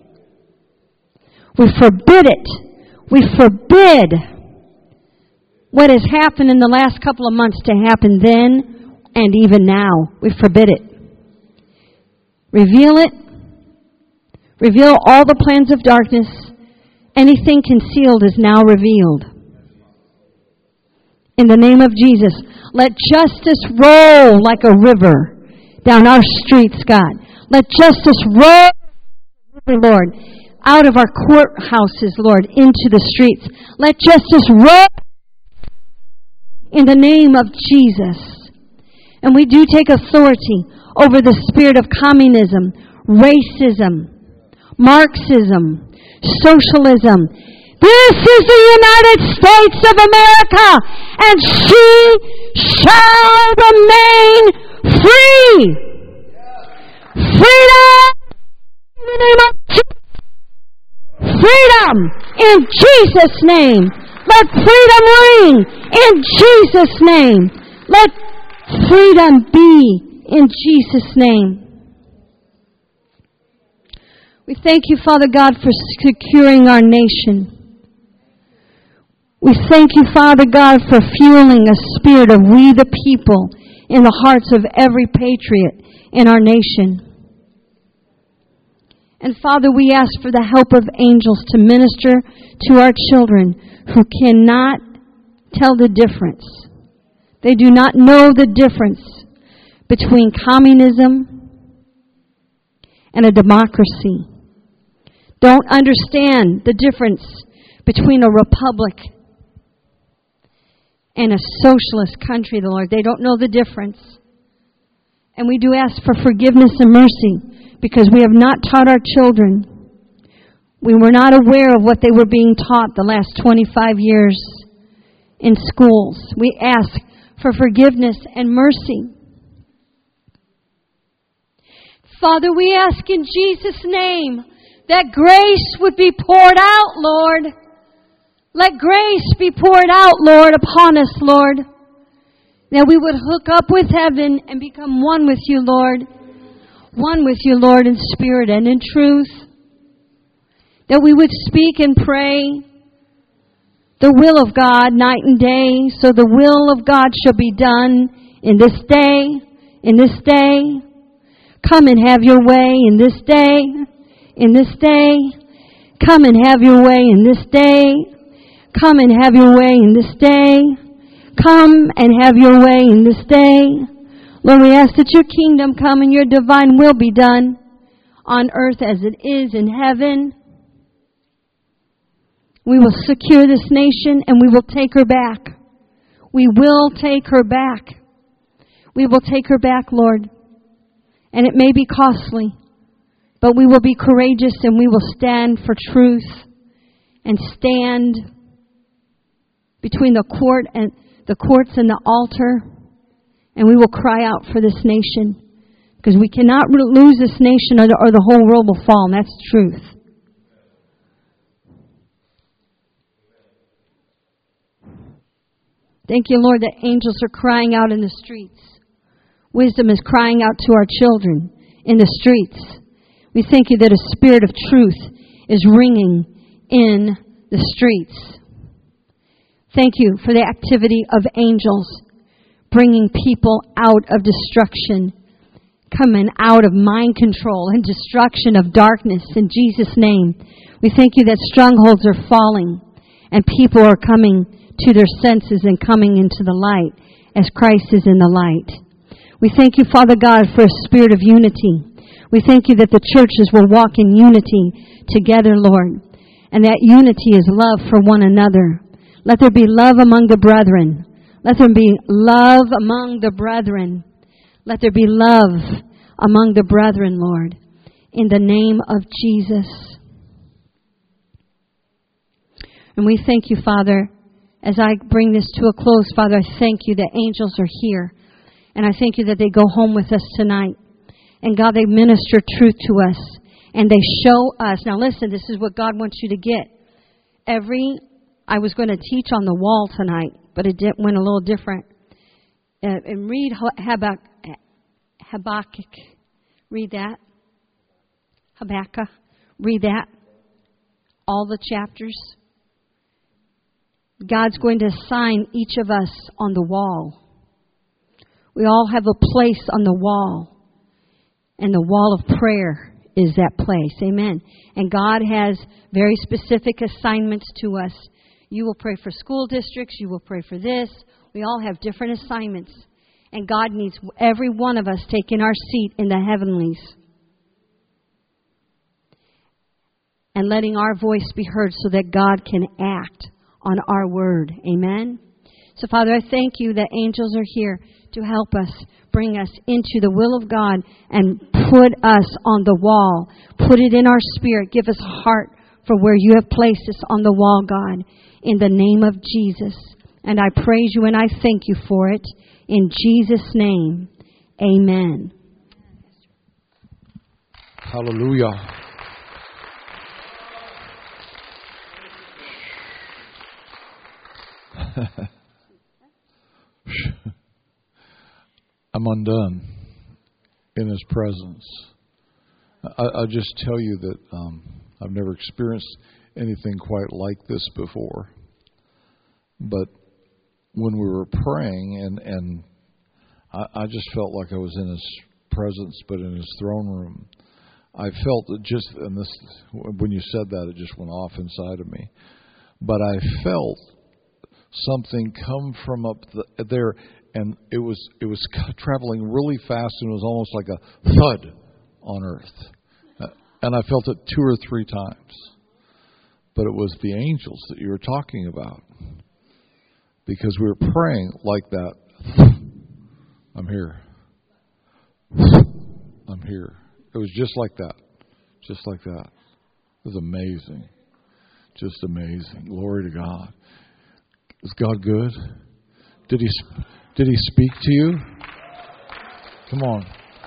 it. We forbid what has happened in the last couple of months to happen then and even now. We forbid it. Reveal it. Reveal all the plans of darkness. Anything concealed is now revealed. In the name of Jesus, let justice roll like a river down our streets, God. Let justice roll, Lord, out of our courthouses, Lord, into the streets. Let justice roll in the name of Jesus. And we do take authority over the spirit of communism, racism, Marxism, socialism. This is the United States of America, and she shall remain free. Freedom in the name of Jesus. freedom in Jesus' name. Let freedom ring in Jesus' name. Let freedom be in Jesus' name. We thank you, Father God, for securing our nation. We thank you, Father God, for fueling a spirit of we the people in the hearts of every patriot in our nation. And Father, we ask for the help of angels to minister to our children who cannot tell the difference. They do not know the difference between communism and a democracy. Don't understand the difference between a republic and a socialist country, the Lord. They don't know the difference. And we do ask for forgiveness and mercy because we have not taught our children. We were not aware of what they were being taught the last 25 years in schools. We ask for forgiveness and mercy. Father, we ask in Jesus' name that grace would be poured out, Lord. Let grace be poured out, Lord, upon us, Lord. That we would hook up with heaven and become one with you, Lord. One with you, Lord, in spirit and in truth. That we would speak and pray the will of God night and day, so the will of God shall be done in this day, in this day. Come and have your way in this day, in this day. Come and have your way in this day. Come and have your way in this day. Come and have your way in this day. Lord, we ask that your kingdom come and your divine will be done on earth as it is in heaven. We will secure this nation and we will take her back. We will take her back. We will take her back, Lord. And it may be costly, but we will be courageous and we will stand for truth and stand between the courts and the altar, and we will cry out for this nation, because we cannot lose this nation or the whole world will fall, and that's truth. Thank you, Lord, that angels are crying out in the streets. Wisdom is crying out to our children in the streets. We thank you that a spirit of truth is ringing in the streets. Thank you for the activity of angels bringing people out of destruction, coming out of mind control and destruction of darkness in Jesus' name. We thank you that strongholds are falling and people are coming to their senses and coming into the light as Christ is in the light. We thank you, Father God, for a spirit of unity. We thank you that the churches will walk in unity together, Lord, and that unity is love for one another. Let there be love among the brethren. Let there be love among the brethren. Let there be love among the brethren, Lord, in the name of Jesus. And we thank you, Father, as I bring this to a close, Father, I thank you that angels are here. And I thank you that they go home with us tonight. And God, they minister truth to us. And they show us. Now listen, this is what God wants you to get. I was going to teach on the wall tonight, but it went a little different. And read Habakkuk. Read that. Habakkuk. Read that. All the chapters. God's going to assign each of us on the wall. We all have a place on the wall. And the wall of prayer is that place. Amen. And God has very specific assignments to us. You will pray for school districts. You will pray for this. We all have different assignments. And God needs every one of us taking our seat in the heavenlies. And letting our voice be heard so that God can act on our word. Amen. So, Father, I thank you that angels are here to help us, bring us into the will of God and put us on the wall. Put it in our spirit. Give us a heart for where you have placed us on the wall, God, in the name of Jesus. And I praise you and I thank you for it. In Jesus' name, amen. Hallelujah. I'm undone in His presence. I'll just tell you that I've never experienced anything quite like this before. But when we were praying, and I just felt like I was in His presence, but in His throne room. I felt that just, and this, when you said that, it just went off inside of me. But I felt something come from up there, and it was traveling really fast, and it was almost like a thud on earth. And I felt it 2 or 3 times. But it was the angels that you were talking about. Because we were praying like that. I'm here. I'm here. It was just like that. Just like that. It was amazing. Just amazing. Glory to God. Is God good? Did He speak to you? Come on.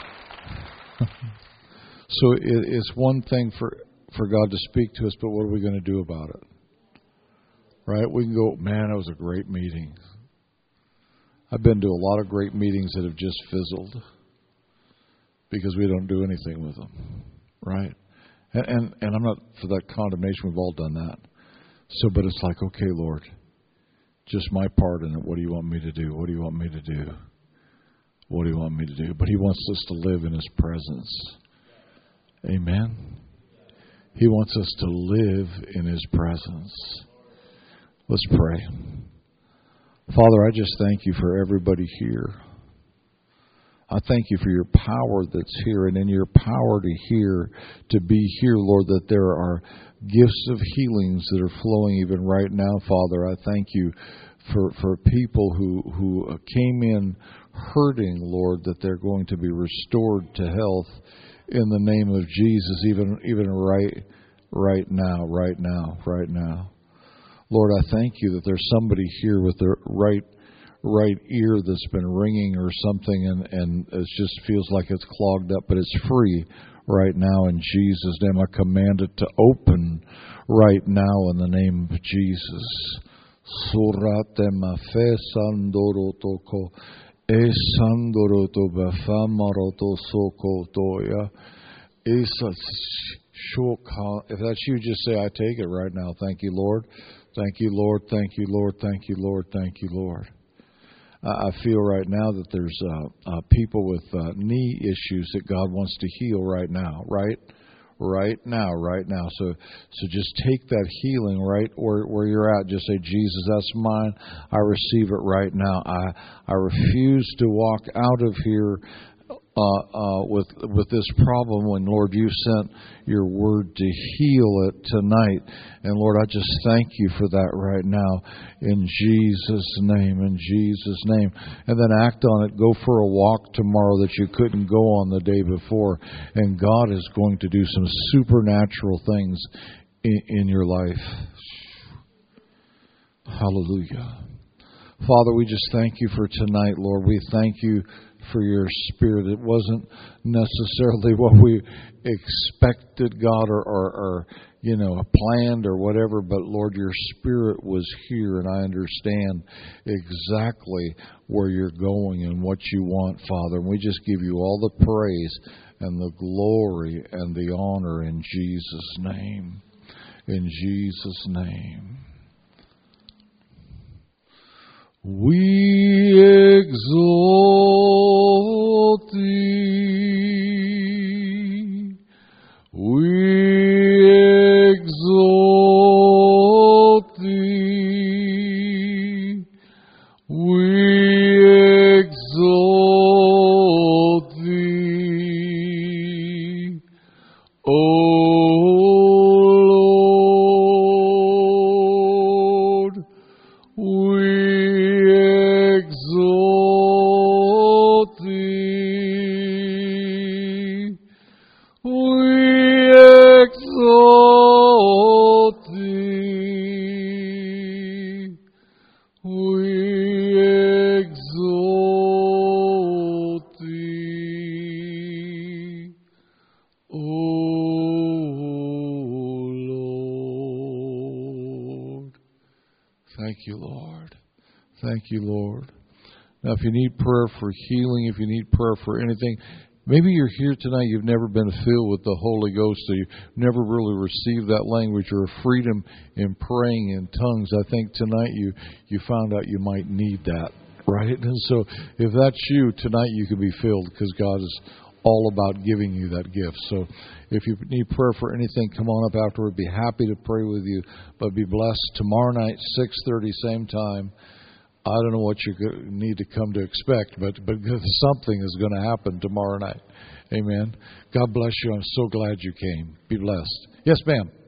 So it's one thing for God to speak to us, but what are we going to do about it? Right? We can go, man, that was a great meeting. I've been to a lot of great meetings that have just fizzled because we don't do anything with them. Right? And I'm not for that condemnation. We've all done that. So, but it's like, okay, Lord, just my part in it. What do you want me to do? What do you want me to do? What do you want me to do? But He wants us to live in His presence. Amen. He wants us to live in His presence. Let's pray. Father, I just thank You for everybody here. I thank You for Your power that's here, and in Your power to be here, Lord, that there are gifts of healings that are flowing even right now, Father. I thank You for people who came in hurting, Lord, that they're going to be restored to health in the name of Jesus, even right now. Lord, I thank You that there's somebody here with their right ear that's been ringing or something, and it just feels like it's clogged up, but it's free right now in Jesus' name. I command it to open right now in the name of Jesus. Surate mafe sandoro toko e sandoro to bafamaro to soko toya. If that's you, just say, I take it right now. Thank You, Lord. Thank You, Lord. Thank You, Lord. Thank You, Lord. Thank You, Lord. I feel right now that there's people with knee issues that God wants to heal right now. Right now. So just take that healing right where you're at. Just say, Jesus, that's mine. I receive it right now. I refuse to walk out of here with this problem when, Lord, You sent Your word to heal it tonight. And Lord, I just thank You for that right now in Jesus' name, And then act on it. Go for a walk tomorrow that you couldn't go on the day before. And God is going to do some supernatural things in your life. Hallelujah. Father, we just thank You for tonight, Lord. We thank You for Your Spirit. It wasn't necessarily what we expected, God, or planned or whatever, but Lord, Your Spirit was here, and I understand exactly where You're going and what You want, Father. And we just give You all the praise and the glory and the honor in Jesus' name. In Jesus' name. We exalt Thee. We exalt Thee. We exalt Thee. O Lord, we exalt Thee. We exalt Thee. We exalt Thee. O Lord. Thank You, Lord. Thank you, Lord. Now, if you need prayer for healing, if you need prayer for anything, maybe you're here tonight, you've never been filled with the Holy Ghost, so you've never really received that language or freedom in praying in tongues. I think tonight you found out you might need that, right? And so if that's you, tonight you can be filled because God is all about giving you that gift. So if you need prayer for anything, come on up afterward. Be happy to pray with you, but be blessed. Tomorrow night, 6:30, same time. I don't know what you need to come to expect, but something is going to happen tomorrow night. Amen. God bless you. I'm so glad you came. Be blessed. Yes, ma'am.